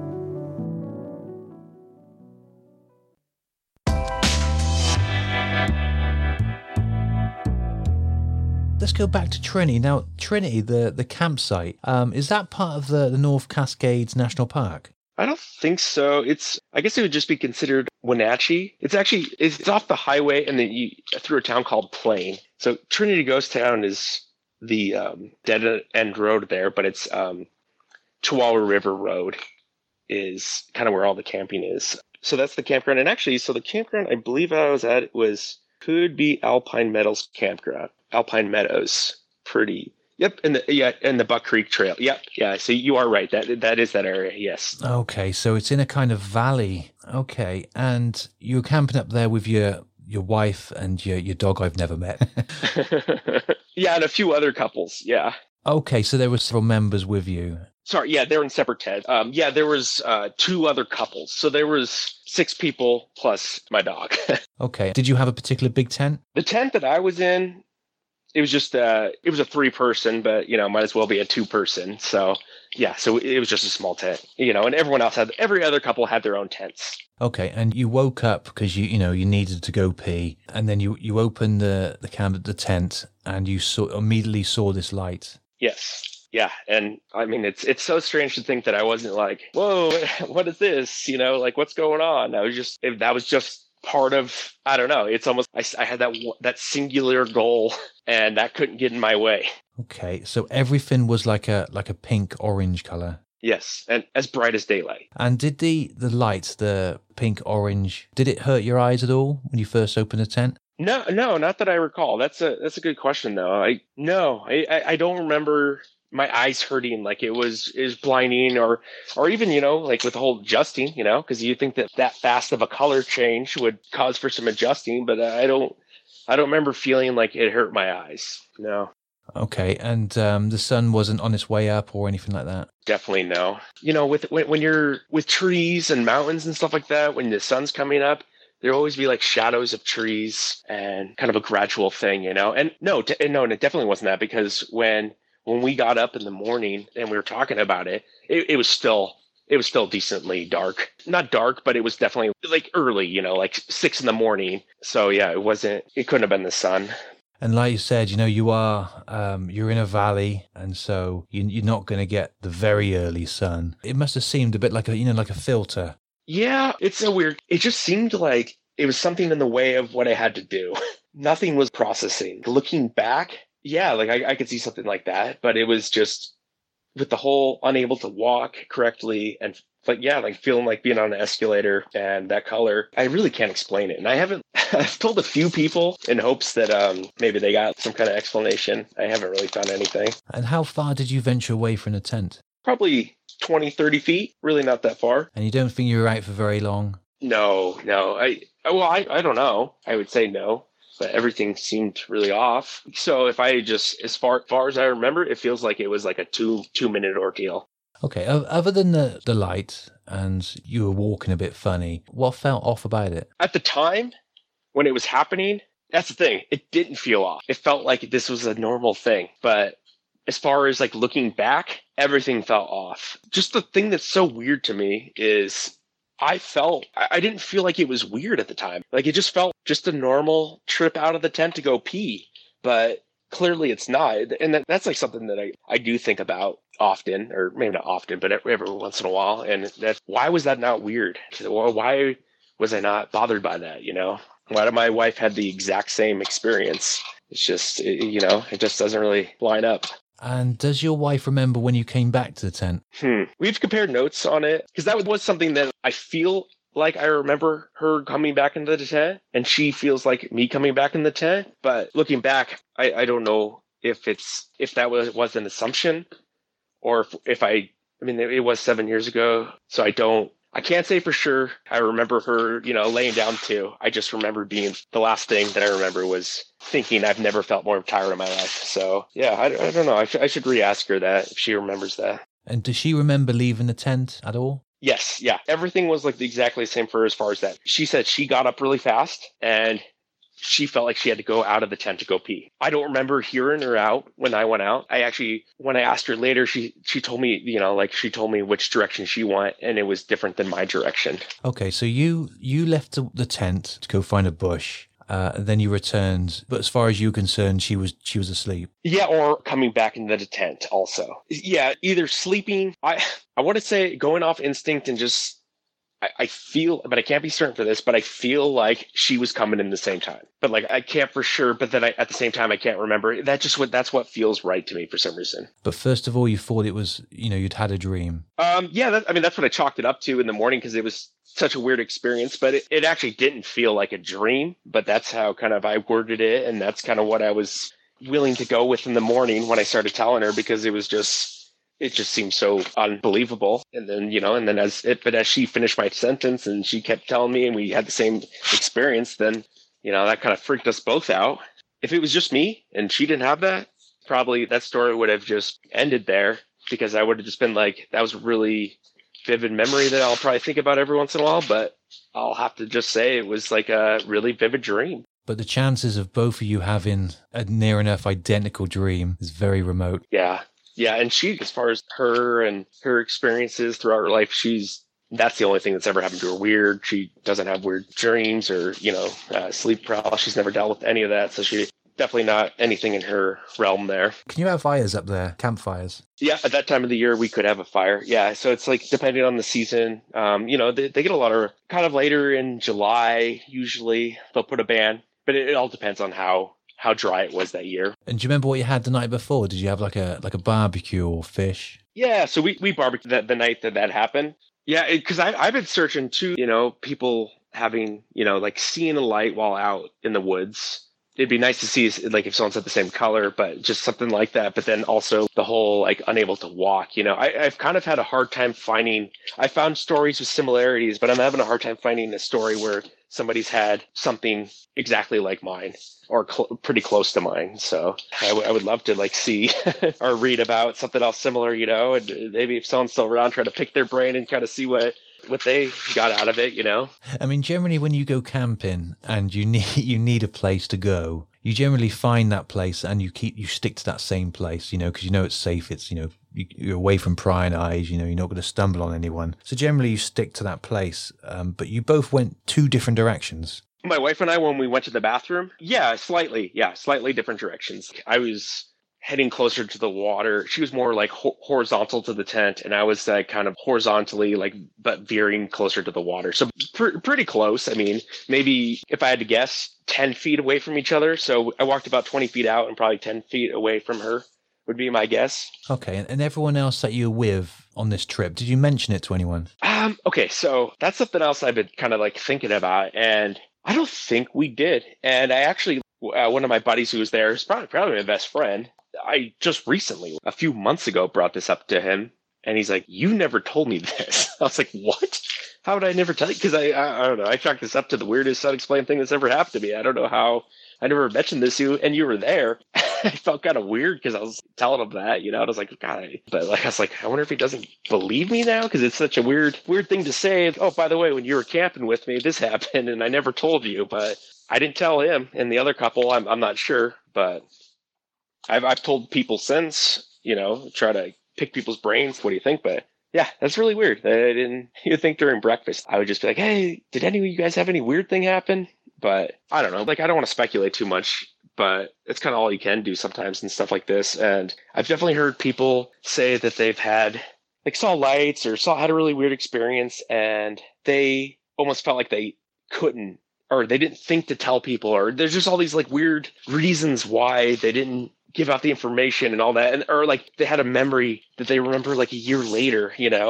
Let's go back to Trinity. Now, Trinity, the campsite, is that part of the North Cascades National Park? I don't think so. I guess it would just be considered Wenatchee. It's off the highway and then through a town called Plain. So Trinity Ghost Town is the dead end road there, but it's Chihuahua River Road is kind of where all the camping is. So that's the campground. And actually, so the campground I believe I was at could be Alpine Meadows Campground. Alpine Meadows, pretty. Yep, and the Buck Creek Trail. Yep, yeah. So you are right. That is that area. Yes. Okay, so it's in a kind of valley. Okay, and you're camping up there with your wife and your dog I've never met. Yeah, and a few other couples. Yeah. Okay, so there were several members with you. Sorry, yeah, they were in separate tents. There was 2 other couples. So there was 6 people plus my dog. Okay. Did you have a particular big tent? The tent that I was in, it was just it was a 3-person, but might as well be a 2-person. So yeah, so it was just a small tent, and every other couple had their own tents. Okay, and you woke up because you needed to go pee, and then you opened the tent, and you immediately saw this light. Yes. Yeah, and I mean it's so strange to think that I wasn't like, whoa, what is this? Like what's going on? That was just part of, I don't know. It's almost I had that singular goal, and that couldn't get in my way. Okay, so everything was like a pink orange color. Yes, and as bright as daylight. And did the light, the pink orange, did it hurt your eyes at all when you first opened the tent? No, not that I recall. That's a good question though. I don't remember my eyes hurting like it was blinding or even like with the whole adjusting, because you think that fast of a color change would cause for some adjusting, but I don't remember feeling like it hurt my eyes. No. Okay, and the sun wasn't on its way up or anything like that? Definitely no. When you're with trees and mountains and stuff like that, when the sun's coming up, there'll always be like shadows of trees and kind of a gradual thing, And no, it definitely wasn't that, because when we got up in the morning and we were talking about it, it was still decently dark. Not dark, but it was definitely like early, like 6 a.m. So yeah, it couldn't have been the sun. And like you said, you're in a valley, and so you're not going to get the very early sun. It must have seemed a bit like like a filter. Yeah, it's so weird. It just seemed like it was something in the way of what I had to do. Nothing was processing. Looking back, yeah, like I could see something like that, but it was just with the whole unable to walk correctly and like feeling like being on an escalator and that color. I really can't explain it. And I've told a few people in hopes that maybe they got some kind of explanation. I haven't really found anything. And how far did you venture away from the tent? Probably 20, 30 feet. Really not that far. And you don't think you were out for very long? No. I don't know. I would say no. But everything seemed really off. So if I just, as far as I remember, it feels like it was like a 2-minute ordeal. Okay, other than the light and you were walking a bit funny, what felt off about it? At the time, when it was happening, that's the thing. It didn't feel off. It felt like this was a normal thing. But as far as like looking back, everything felt off. Just the thing that's so weird to me is I didn't feel like it was weird at the time. Like it just felt just a normal trip out of the tent to go pee. But clearly it's not. And that's like something that I do think about often, or maybe not often, but every once in a while. And why was that not weird? Why was I not bothered by that? Why did my wife had the exact same experience? It's just, it just doesn't really line up. And does your wife remember when you came back to the tent? We've compared notes on it, because that was something that I feel like I remember her coming back into the tent, and she feels like me coming back in the tent. But looking back, I don't know if that was an assumption, or if it was 7 years ago, so I can't say for sure. I remember her, laying down too. I just remember being, the last thing that I remember was thinking I've never felt more tired in my life. So yeah, I don't know. I should re-ask her that if she remembers that. And does she remember leaving the tent at all? Yes. Yeah. Everything was like exactly the same for her as far as that. She said she got up really fast and she felt like she had to go out of the tent to go pee. I don't remember hearing her out when I went out. When I asked her later, she told me, she told me which direction she went, and it was different than my direction. Okay, so you left the tent to go find a bush. Then you returned, but as far as you're concerned, she was asleep. Yeah, or coming back into the tent also. Yeah, either sleeping. I want to say going off instinct and just, I feel, but I can't be certain for this, but I feel like she was coming in the same time. But like, I can't for sure, but then at the same time, I can't remember. That's what feels right to me for some reason. But first of all, you thought it was, you'd had a dream. Yeah, that's what I chalked it up to in the morning, because it was such a weird experience, but it actually didn't feel like a dream, but that's how kind of I worded it. And that's kind of what I was willing to go with in the morning when I started telling her, because it just seemed so unbelievable. And then, as she finished my sentence and she kept telling me and we had the same experience, then, that kind of freaked us both out. If it was just me and she didn't have that, probably that story would have just ended there, because I would have just been like, that was a really vivid memory that I'll probably think about every once in a while, but I'll have to just say it was like a really vivid dream. But the chances of both of you having a near enough identical dream is very remote. Yeah. Yeah. And she, as far as her and her experiences throughout her life, that's the only thing that's ever happened to her weird. She doesn't have weird dreams or, sleep paralysis. She's never dealt with any of that. So she definitely not anything in her realm there. Can you have fires up there? Campfires? Yeah, at that time of the year, we could have a fire. Yeah, so it's like depending on the season. They get a lot of kind of later in July, usually they'll put a ban, but it all depends on how dry it was that year. And do you remember what you had the night before? Did you have like a barbecue or fish? Yeah, so we barbecued the night that happened. Yeah, because I've been searching too, people having, like seeing a light while out in the woods. It'd be nice to see like if someone's at the same color, but just something like that. But then also the whole like unable to walk, I've kind of had a hard time I found stories with similarities, but I'm having a hard time finding a story where somebody's had something exactly like mine or pretty close to mine. So I would love to like see or read about something else similar, and maybe if someone's still around, try to pick their brain and kind of see what they got out of it, I mean, generally when you go camping and you need a place to go, you generally find that place and you stick to that same place, because it's safe. It's, you're away from prying eyes, you're not going to stumble on anyone. So generally you stick to that place. But you both went two different directions. My wife and I, when we went to the bathroom, slightly different directions. I was heading closer to the water. She was more like horizontal to the tent, and I was kind of horizontally, but veering closer to the water. So pretty close. I mean, maybe if I had to guess, 10 feet away from each other. So I walked about 20 feet out and probably 10 feet away from her would be my guess. Okay. And everyone else that you were with on this trip, did you mention it to anyone? Okay. So that's something else I've been kind of like thinking about, and I don't think we did. And I actually, one of my buddies who was there is probably my best friend. I just recently, a few months ago, brought this up to him, and he's like, "You never told me this." I was like, "What? How would I never tell you?" Because I don't know. I chalked this up to the weirdest unexplained thing that's ever happened to me. I don't know how. I never mentioned this to you, and you were there. I felt kind of weird because I was telling him that, and I was like, God, but I was like, I wonder if he doesn't believe me now because it's such a weird thing to say. Oh, by the way, when you were camping with me, this happened, and I never told you, but I didn't tell him. And the other couple, I'm not sure, but I've told people since, try to pick people's brains. What do you think? But yeah, that's really weird. You think during breakfast, I would just be like, hey, did any of you guys have any weird thing happen? But I don't know. I don't want to speculate too much, but it's kind of all you can do sometimes and stuff like this. And I've definitely heard people say that they've had, saw lights or had a really weird experience, and they almost felt like they couldn't, or they didn't think to tell people, or there's just all these weird reasons why they didn't give out the information and all that, and or they had a memory that they remember a year later.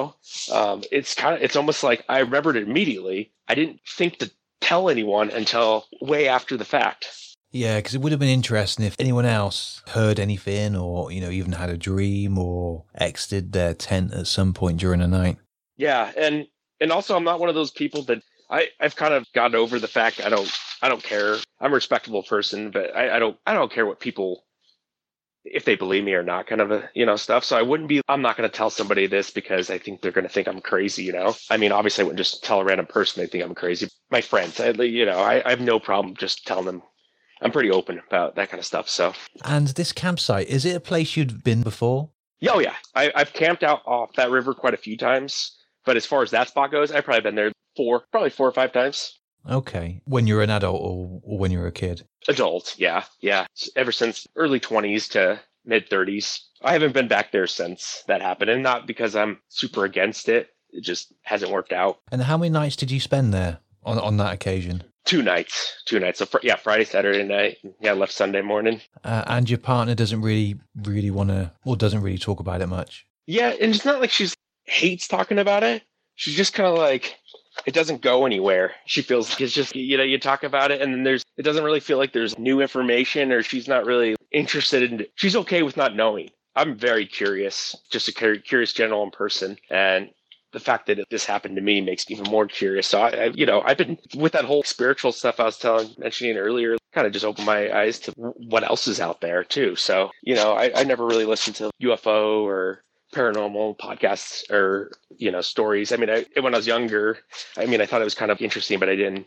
It's almost like I remembered it immediately. I didn't think to tell anyone until way after the fact. Yeah, because it would have been interesting if anyone else heard anything, or even had a dream or exited their tent at some point during the night. Yeah, and also I'm not one of those people that I've kind of gotten over the fact I don't care. I'm a respectable person, but I don't care what people, if they believe me or not, kind of stuff. So I'm not going to tell somebody this because I think they're going to think I'm crazy, I mean, obviously I wouldn't just tell a random person they think I'm crazy. My friends, I have no problem just telling them. I'm pretty open about that kind of stuff. So. And this campsite, is it a place you'd been before? Oh yeah. I've camped out off that river quite a few times, but as far as that spot goes, I've probably been there probably 4 or 5 times. Okay. When you're an adult or when you're a kid? Adult, yeah. Ever since early 20s to mid 30s. I haven't been back there since that happened, and not because I'm super against it. It just hasn't worked out. And how many nights did you spend there on that occasion? 2 nights. So Friday, Saturday night. Yeah, left Sunday morning. And your partner doesn't really want to, or doesn't really talk about it much? Yeah, and it's not like she hates talking about it. She's just kind of it doesn't go anywhere. She feels like it's just, you talk about it and then it doesn't really feel like there's new information, or she's not really interested in it. She's okay with not knowing. I'm very curious, just a curious general person. And the fact that this happened to me makes me even more curious. So I've been with that whole spiritual stuff I was mentioning earlier, kind of just opened my eyes to what else is out there too. So, I never really listened to UFO or paranormal podcasts or, stories. I mean, when I was younger, I thought it was kind of interesting, but I didn't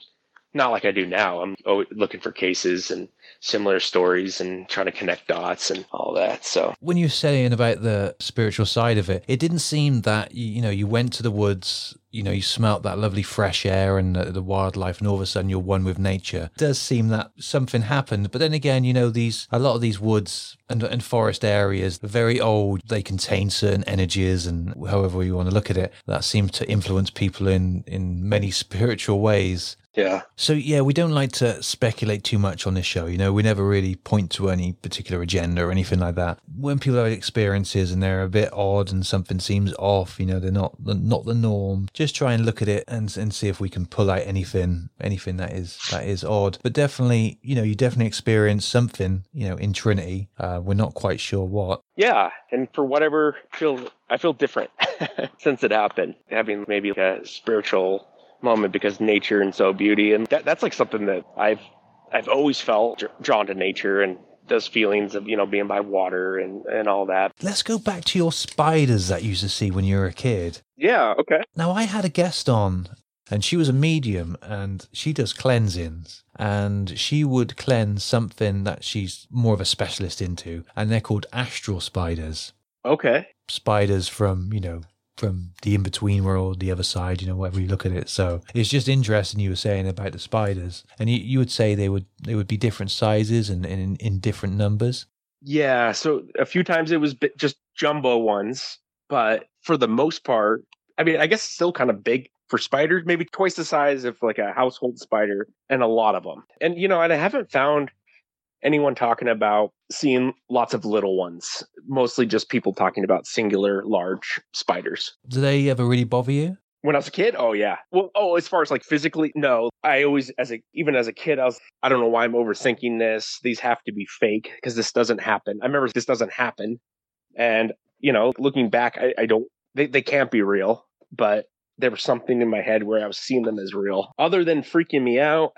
not like I do now. I'm always looking for cases and similar stories and trying to connect dots and all that. So when you're saying about the spiritual side of it, it didn't seem that, you went to the woods, you smelt that lovely fresh air and the wildlife, and all of a sudden you're one with nature. It does seem that something happened. But then again, a lot of these woods and forest areas are very old. They contain certain energies, and however you want to look at it, that seems to influence people in many spiritual ways. yeah. So, yeah, we don't like to speculate too much on this show. We never really point to any particular agenda or anything like that. When people have experiences and they're a bit odd and something seems off, they're not the norm, just try and look at it and see if we can pull out anything that is odd. But definitely, you definitely experience something, in Trinity. We're not quite sure what. Yeah. And for whatever, I feel different since it happened. Having maybe like a spiritual moment because nature and so beauty, and that's like something that I've always felt drawn to nature and those feelings of being by water and all that. Let's go back to your spiders that you used to see when you were a kid. Yeah, okay. Now, I had a guest on, and she was a medium, and she does cleansings, and she would cleanse something that she's more of a specialist into, and they're called astral spiders. Okay. Spiders from from the in-between world, the other side, whatever you look at it. So it's just interesting you were saying about the spiders. And you would say they would be different sizes and in different numbers? Yeah, so a few times it was just jumbo ones, but for the most part, I mean, I guess still kind of big for spiders, maybe twice the size of like a household spider, and a lot of them. And, and I haven't found anyone talking about seeing lots of little ones, mostly just people talking about singular large spiders. Do they ever really bother you? When I was a kid? Oh, yeah. Well, as far as like physically, no. I always, even as a kid, I don't know why I'm overthinking this. These have to be fake because this doesn't happen. I remember this doesn't happen. And, looking back, I don't, they can't be real, but there was something in my head where I was seeing them as real. Other than freaking me out,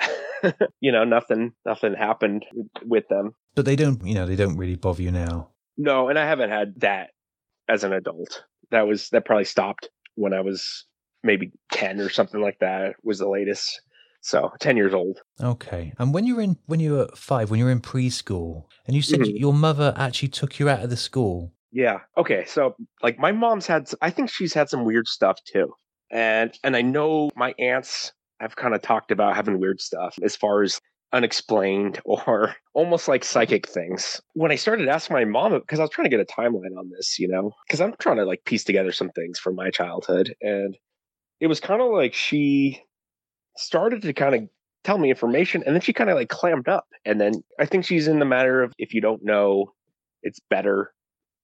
nothing happened with them. But they don't really bother you now. No, and I haven't had that as an adult. That probably stopped when I was maybe 10 or something like that was the latest. So 10 years old. Okay. And when you were 5, when you were in preschool, and you said your mother actually took you out of the school. Yeah. Okay. So like my mom's I think she's had some weird stuff too. And I know my aunts have kind of talked about having weird stuff as far as unexplained or almost like psychic things. When I started asking my mom, because I was trying to get a timeline on this, because I'm trying to like piece together some things from my childhood. And it was kind of like she started to kind of tell me information, and then she kind of like clammed up. And then I think she's in the matter of, if you don't know, it's better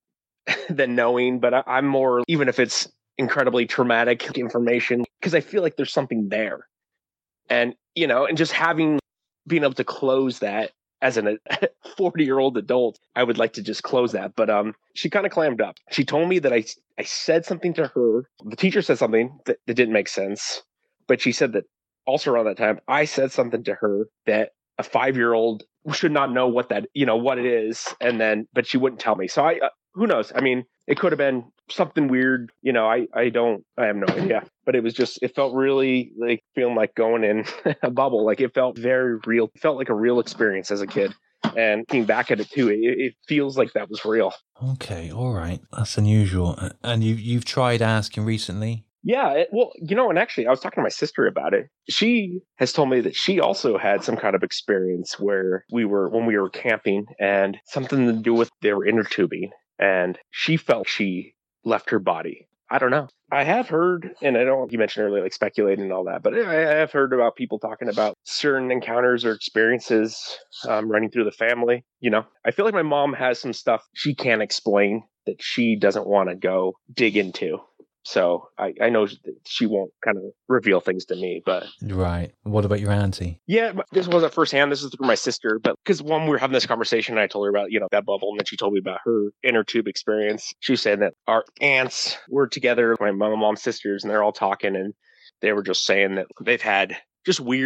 than knowing. But I'm more, even if it's incredibly traumatic information, because I feel like there's something there. And, and just being able to close that as a 40-year-old adult, I would like to just close that. But she kind of clammed up. She told me that I said something to her. The teacher said something that didn't make sense. But she said that also around that time, I said something to her that a 5-year-old should not know what that, what it is. But she wouldn't tell me. So who knows? I mean, it could have been something weird. I have no idea. But it felt really like feeling like going in a bubble. Like it felt very real. It felt like a real experience as a kid. And looking back at it too, it feels like that was real. Okay, all right. That's unusual. And you've tried asking recently? Yeah, and actually I was talking to my sister about it. She has told me that she also had some kind of experience where when we were camping, and something to do with their inner tubing. And she felt she left her body. I don't know. I have heard, and I don't, you mentioned earlier, like speculating and all that, but I have heard about people talking about certain encounters or experiences running through the family. I feel like my mom has some stuff she can't explain that she doesn't want to go dig into. So I know that she won't kind of reveal things to me, but... Right. What about your auntie? Yeah, this wasn't firsthand. This is through my sister, but because when we were having this conversation, I told her about, that bubble, and then she told me about her inner tube experience. She was saying that our aunts were together, my mom's sisters, and they're all talking, and they were just saying that they've had just weird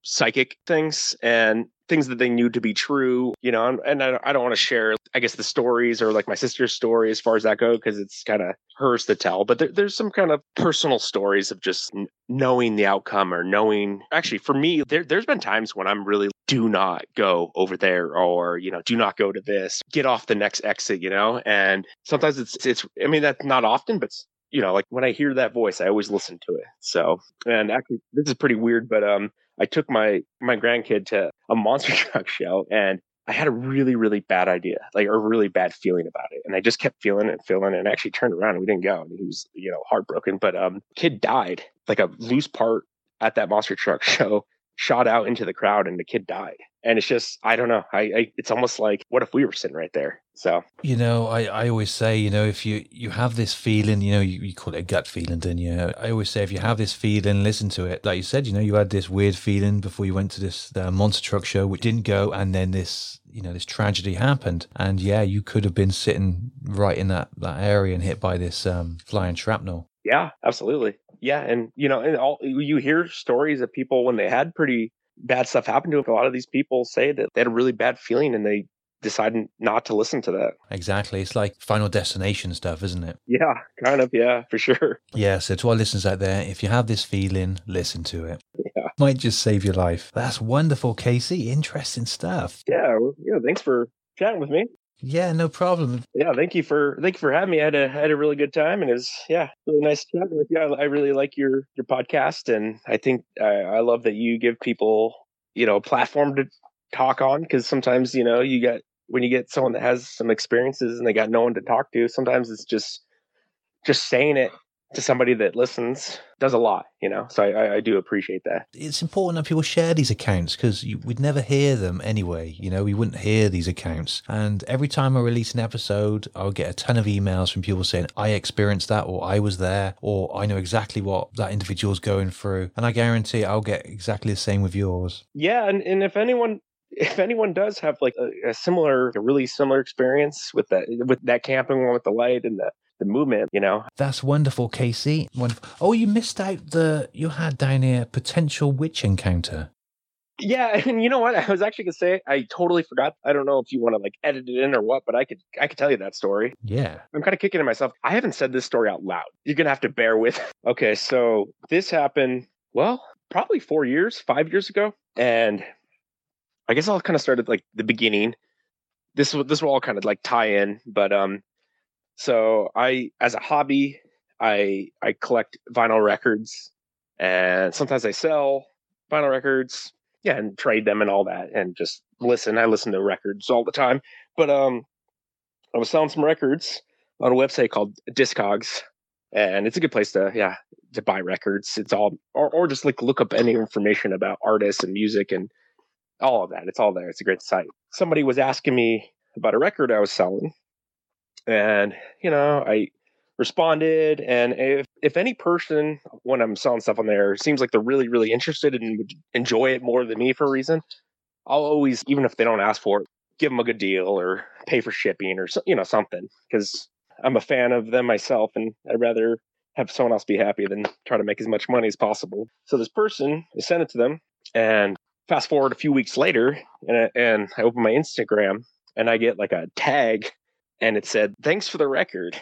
psychic things and things that they knew to be true, you know, and I don't want to share, I guess, the stories or like my sister's story as far as that go, because it's kind of hers to tell. But there's some kind of personal stories of just knowing the outcome or knowing, actually, for me, there's been times when I'm really, do not go over there, or, you know, do not go to this, get off the next exit, you know, and sometimes it's, I mean, that's not often, but you know, like when I hear that voice, I always listen to it. So, and actually, this is pretty weird, but I took my grandkid to a monster truck show, and I had a really, really bad idea, like a really bad feeling about it. And I just kept feeling it, and actually turned around and we didn't go. And he was, you know, heartbroken, but kid died, like a loose part at that monster truck show shot out into the crowd and the kid died. And it's just, I don't know. It's almost like, what if we were sitting right there? So, you know, I always say, you know, if you have this feeling, you know, you call it a gut feeling, don't you? I always say, if you have this feeling, listen to it. Like you said, you know, you had this weird feeling before you went to this monster truck show, which didn't go. And then this, you know, this tragedy happened. And yeah, you could have been sitting right in that area and hit by this flying shrapnel. Yeah, absolutely. Yeah. And, you know, and you hear stories of people when they had pretty bad stuff happen to them. A lot of these people say that they had a really bad feeling and they decided not to listen to that. Exactly. It's like Final Destination stuff, isn't it? Yeah, kind of. Yeah, for sure. Yeah. So to our listeners out there, if you have this feeling, listen to it. Yeah. Might just save your life. That's wonderful, Casey. Interesting stuff. Yeah. Well, yeah. Thanks for chatting with me. Yeah, no problem. Yeah, thank you for having me. I had a really good time, and it was really nice chatting with you. I really like your podcast, and I think I love that you give people, you know, a platform to talk on, because sometimes, you know, when you get someone that has some experiences and they got no one to talk to, sometimes it's just saying it to somebody that listens does a lot, you know. So I do appreciate that. It's important that people share these accounts, because we'd never hear them anyway. You know, we wouldn't hear these accounts. And every time I release an episode, I'll get a ton of emails from people saying, I experienced that, or I was there, or I know exactly what that individual's going through. And I guarantee I'll get exactly the same with yours. Yeah. And if anyone does have like a really similar experience with that camping one with the light and the movement, you know. That's wonderful, Casey. Wonderful. Oh, you missed out you had down here potential witch encounter. Yeah, and you know what? I was actually gonna say, I totally forgot. I don't know if you want to like edit it in or what, but I could tell you that story. Yeah. I'm kind of kicking at myself. I haven't said this story out loud. You're gonna have to bear with. Okay, so this happened, well, probably 5 years ago. And I guess I'll kind of start at like the beginning. This will all kind of like tie in, but so as a hobby, I collect vinyl records, and sometimes I sell vinyl records, yeah, and trade them and all that, and just listen. I listen to records all the time, but I was selling some records on a website called Discogs, and it's a good place to buy records. It's all or just like look up any information about artists and music and all of that. It's all there. It's a great site. Somebody was asking me about a record I was selling. And, you know, I responded. And if any person, when I'm selling stuff on there, seems like they're really, really interested and would enjoy it more than me for a reason, I'll always, even if they don't ask for it, give them a good deal or pay for shipping or, you know, something. Because I'm a fan of them myself, and I'd rather have someone else be happy than try to make as much money as possible. So this person, I sent it to them, and fast forward a few weeks later, and I open my Instagram, and I get like a tag. And it said, thanks for the record.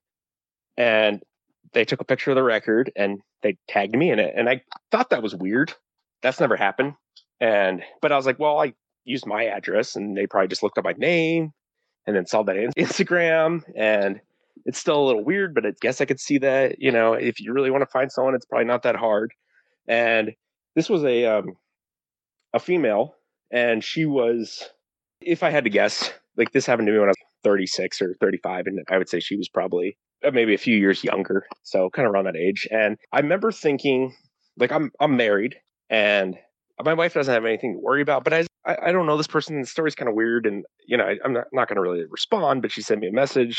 And they took a picture of the record and they tagged me in it. And I thought that was weird. That's never happened. But I was like, well, I used my address, and they probably just looked up my name and then saw that in Instagram. And it's still a little weird, but I guess I could see that, you know, if you really want to find someone, it's probably not that hard. And this was a female, and she was, if I had to guess, like this happened to me when I was 36 or 35, and I would say she was probably maybe a few years younger, so kind of around that age. And I remember thinking, like, I'm married, and my wife doesn't have anything to worry about, but I don't know this person. The story's kind of weird, and you know, I'm not going to really respond. But she sent me a message,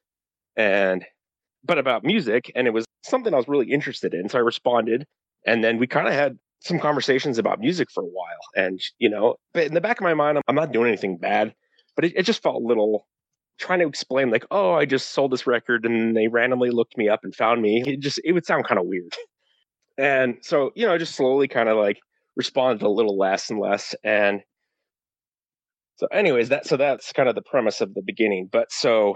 but about music, and it was something I was really interested in, so I responded, and then we kind of had some conversations about music for a while. And you know, but in the back of my mind, I'm not doing anything bad, but it just felt a little. Trying to explain like, oh, I just sold this record and they randomly looked me up and found me. It would sound kind of weird. And so, you know, just slowly kind of like responded a little less and less. And so anyways, that's kind of the premise of the beginning. But so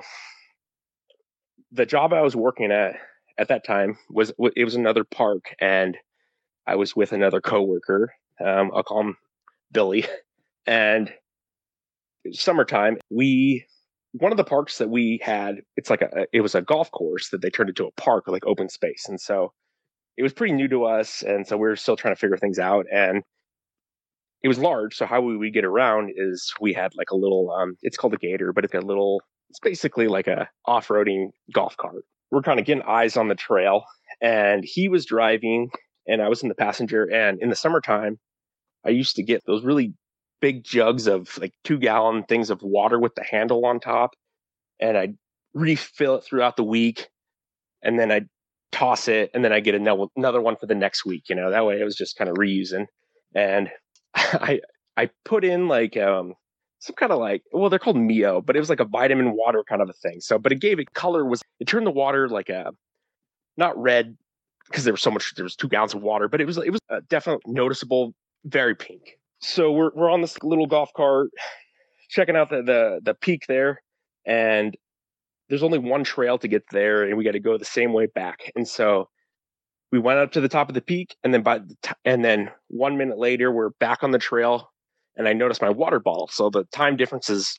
the job I was working at that time was another park, and I was with another coworker. I'll call him Billy. And summertime, one of the parks that we had, it was a golf course that they turned into a park, like open space. And so it was pretty new to us. And so we were still trying to figure things out. And it was large. So how we get around is we had like a little, it's called a Gator, but it's basically like a off-roading golf cart. We're kind of getting eyes on the trail, and he was driving and I was in the passenger. And in the summertime, I used to get those really big jugs of like 2-gallon things of water with the handle on top, and I'd refill it throughout the week, and then I'd toss it, and then I get another one for the next week. That way I was just kind of reusing. And I put in like some kind of like, well, they're called Mio, but it was like a vitamin water kind of a thing. So, but it gave it color, it turned the water like not red because there was 2 gallons of water, but it was a definitely noticeable, very pink. So we're on this little golf cart checking out the peak there, and there's only one trail to get there, and we got to go the same way back. And so we went up to the top of the peak, and then 1 minute later we're back on the trail, and I noticed my water bottle. So the time difference is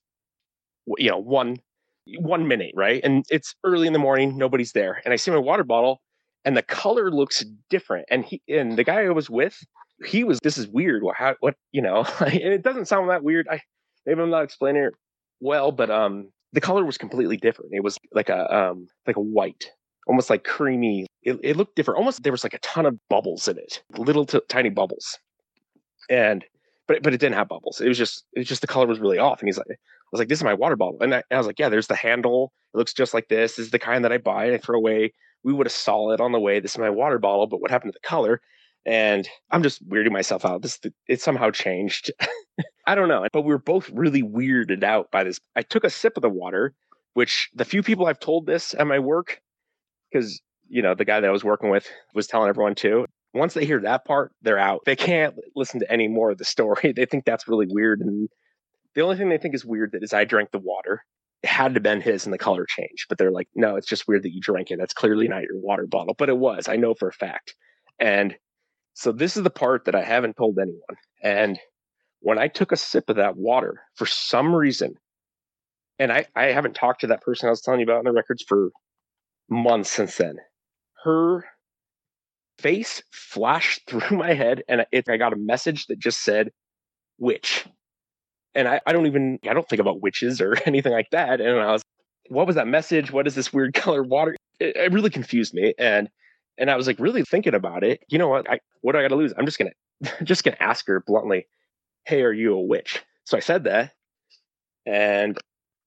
1 minute, right? And it's early in the morning, nobody's there, and I see my water bottle, and the color looks different. And the guy I was with, this is weird. What and it doesn't sound that weird. Maybe I'm not explaining it well, but the color was completely different. It was like a white, almost like creamy. It looked different. Almost there was like a ton of bubbles in it, little tiny bubbles. And but it didn't have bubbles. It was just the color was really off. And I was like, this is my water bottle. And I was like, yeah, there's the handle. It looks just like this. This is the kind that I buy and I throw away. We would have saw it on the way. This is my water bottle, but what happened to the color? And I'm just weirding myself out. It somehow changed. I don't know. But we were both really weirded out by this. I took a sip of the water, which the few people I've told this at my work, because, the guy that I was working with was telling everyone too. Once they hear that part, they're out. They can't listen to any more of the story. They think that's really weird. And the only thing they think is weird is I drank the water. It had to have been his and the color changed. But they're like, no, it's just weird that you drank it. That's clearly not your water bottle. But it was. I know for a fact. And so this is the part that I haven't told anyone. And when I took a sip of that water, for some reason, and I haven't talked to that person I was telling you about in the records for months since then, her face flashed through my head, and I got a message that just said, witch. And I don't think about witches or anything like that. And I was, what was that message? What is this weird color water? It really confused me. And I was like really thinking about it. You know what? What do I got to lose? I'm just gonna ask her bluntly, hey, are you a witch? So I said that, and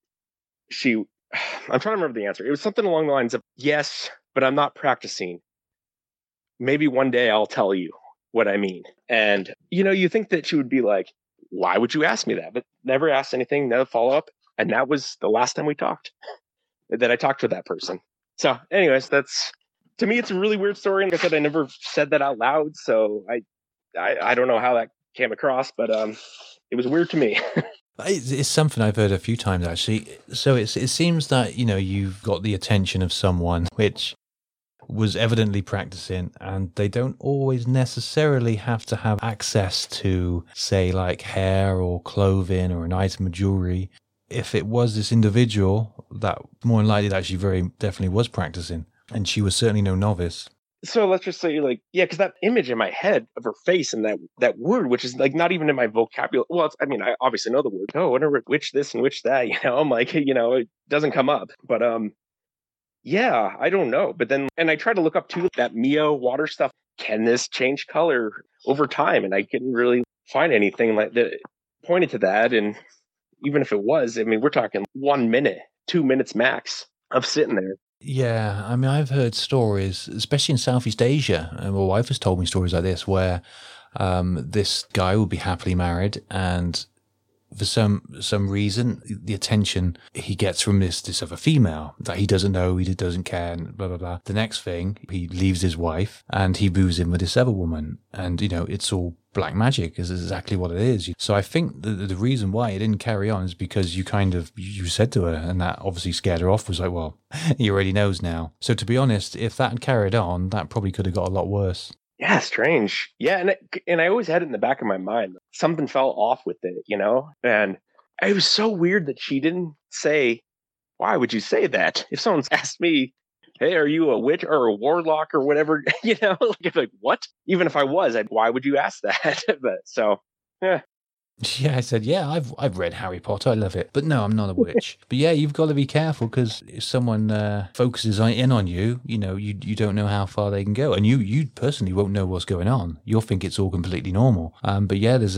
I'm trying to remember the answer. It was something along the lines of, yes, but I'm not practicing. Maybe one day I'll tell you what I mean. And, you think that she would be like, why would you ask me that? But never asked anything, no follow up. And that was the last time we talked, that I talked to that person. So anyways, to me, it's a really weird story. And like I said, I never said that out loud. So I don't know how that came across, but it was weird to me. It's something I've heard a few times, actually. So it seems that, you've got the attention of someone which was evidently practicing, and they don't always necessarily have to have access to, say, like hair or clothing or an item of jewelry. If it was this individual, that more than likely that she very definitely was practicing, and she was certainly no novice. So let's just say, because that image in my head of her face and that word, which is like not even in my vocabulary. Well, I obviously know the word. Oh, whatever, which this and which that. I'm like, it doesn't come up. But yeah, I don't know. But then, and I tried to look up too that Mio water stuff. Can this change color over time? And I couldn't really find anything like that pointed to that. And even if it was, we're talking 1 minute, 2 minutes max of sitting there. Yeah, I've heard stories, especially in Southeast Asia, and my wife has told me stories like this, where this guy would be happily married, and for some reason, the attention he gets from this other female that he doesn't know, he doesn't care, and blah, blah, blah. The next thing, he leaves his wife and he moves in with this other woman. And, it's all black magic is exactly what it is. So I think the reason why it didn't carry on is because you said to her, and that obviously scared her off, was like, well, he already knows now. So to be honest, if that had carried on, that probably could have got a lot worse. Yeah, strange. Yeah, and I always had it in the back of my mind. Something fell off with it, And it was so weird that she didn't say, why would you say that? If someone's asked me, hey, are you a witch or a warlock or whatever, like, what? Even if I was, why would you ask that? But so, yeah. Yeah, I said, yeah, I've read Harry Potter. I love it. But no, I'm not a witch. But yeah, you've got to be careful because if someone focuses in on you, you don't know how far they can go. And you personally won't know what's going on. You'll think it's all completely normal. But yeah, there's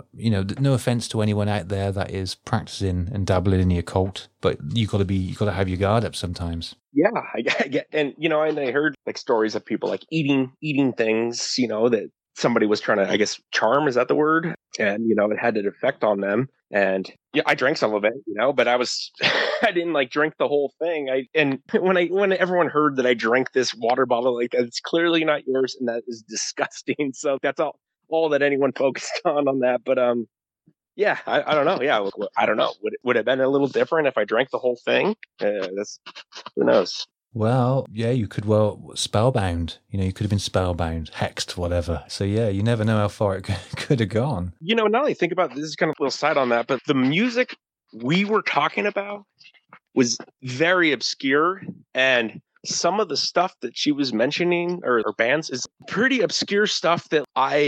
no offense to anyone out there that is practicing and dabbling in the occult, but you got to have your guard up sometimes. Yeah, I get, and I heard like stories of people like eating things, that somebody was trying to, I guess, charm, is that the word? And, it had an effect on them. And yeah, I drank some of it, but I didn't like drink the whole thing. When everyone heard that I drank this water bottle, like, it's clearly not yours. And that is disgusting. So that's all that anyone focused on that. But, yeah, I don't know. Yeah, I don't know. Would it have been a little different if I drank the whole thing? Who knows? Well, yeah, you could, spellbound. You could have been spellbound, hexed, whatever. So, yeah, you never know how far it could have gone. Now that I think about this, is kind of a little side on that, but the music we were talking about was very obscure, and some of the stuff that she was mentioning or bands is pretty obscure stuff that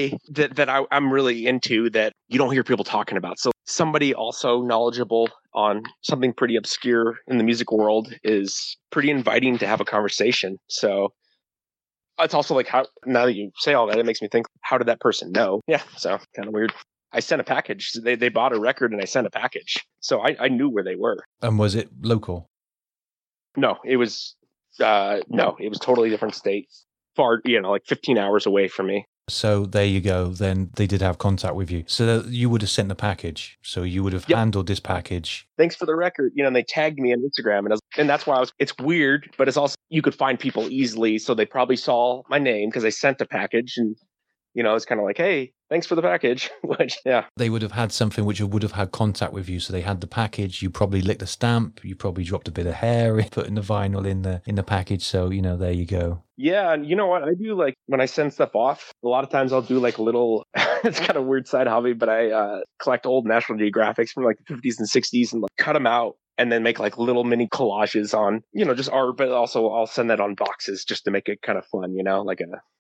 I'm really into that you don't hear people talking about. So somebody also knowledgeable on something pretty obscure in the music world is pretty inviting to have a conversation. So it's also like, how, now that you say all that, it makes me think, how did that person know? Yeah, so kind of weird. I sent a package. They bought a record and I sent a package. So I knew where they were. And was it local? No, it was totally different state. Far, like 15 hours away from me. So there you go. Then they did have contact with you. So you would have sent the package. So you would have handled this package. Thanks for the record. And they tagged me on Instagram. And that's why it's weird, but it's also, you could find people easily. So they probably saw my name because I sent the package. And, it's kind of like, hey, thanks for the package. Which, yeah. They would have had something which would have had contact with you. So they had the package. You probably licked a stamp. You probably dropped a bit of hair, putting the vinyl in the package. So, there you go. Yeah. And you know what? I do, like, when I send stuff off, a lot of times I'll do like little, it's kind of a weird side hobby, but I collect old National Geographics from like the 50s and 60s and like cut them out and then make like little mini collages on, just art, but also I'll send that on boxes just to make it kind of fun, like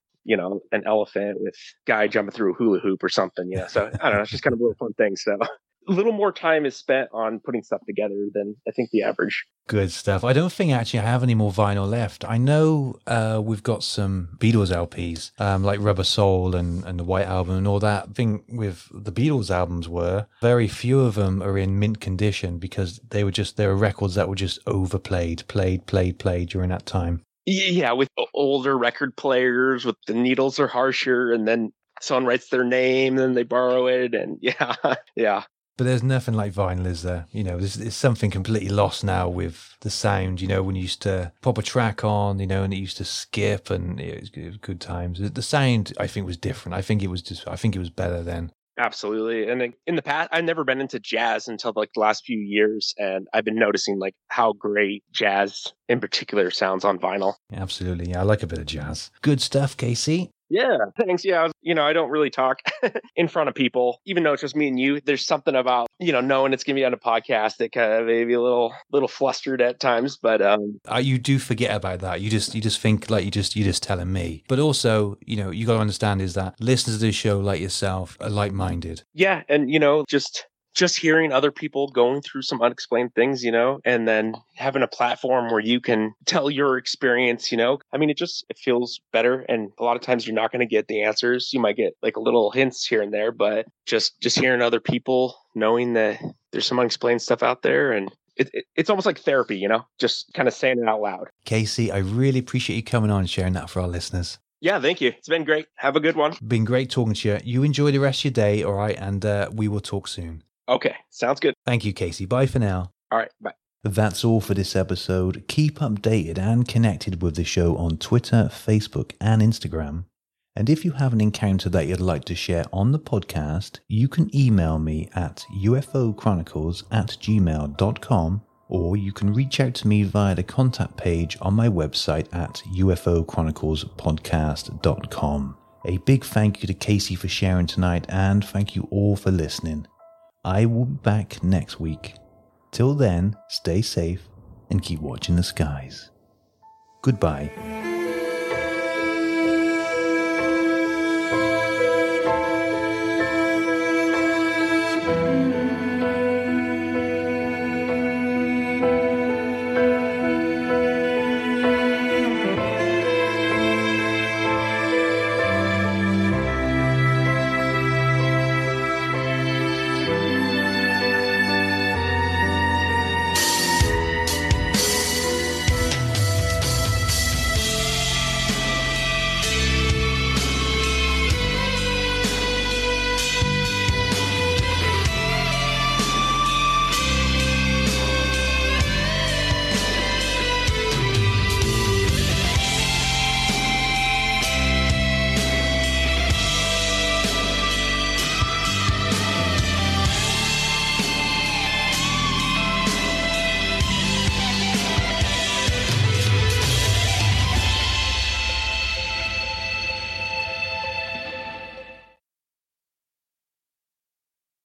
an elephant with guy jumping through a hula hoop or something, So I don't know. It's just kind of a little fun thing. So a little more time is spent on putting stuff together than I think the average. Good stuff. I don't think actually I have any more vinyl left. I know we've got some Beatles LPs, like Rubber Soul and the White Album and all that. I think with the Beatles albums very few of them are in mint condition because they were records that were just overplayed, played during that time. Yeah, with older record players, with the needles are harsher, and then someone writes their name, and then they borrow it, and yeah. But there's nothing like vinyl, is there? There's something completely lost now with the sound, when you used to pop a track on, and it used to skip, and it was good times. The sound, I think, was different. I think it was better then. Absolutely. And in the past, I've never been into jazz until like the last few years. And I've been noticing like how great jazz in particular sounds on vinyl. Absolutely. Yeah, I like a bit of jazz. Good stuff, Casey. Yeah, thanks. Yeah, I don't really talk in front of people, even though it's just me and you. There's something about, knowing it's going to be on a podcast that kind of maybe a little flustered at times, but you do forget about that. You just think like you're just telling me. But also, you got to understand is that listeners to this show like yourself are like-minded. Yeah, and just hearing other people going through some unexplained things, and then having a platform where you can tell your experience, it feels better. And a lot of times you're not going to get the answers. You might get like a little hints here and there, but just hearing other people, knowing that there's some unexplained stuff out there, and it's almost like therapy, just kind of saying it out loud. Casey, I really appreciate you coming on and sharing that for our listeners. Yeah, thank you. It's been great. Have a good one. Been great talking to you. You enjoy the rest of your day, all right? And we will talk soon. Okay, sounds good. Thank you, Casey. Bye for now. All right, bye. That's all for this episode. Keep updated and connected with the show on Twitter, Facebook, and Instagram. And if you have an encounter that you'd like to share on the podcast, you can email me at ufochronicles@gmail.com, or you can reach out to me via the contact page on my website at ufochroniclespodcast.com. A big thank you to Casey for sharing tonight, and thank you all for listening. I will be back next week. Till then, stay safe and keep watching the skies. Goodbye.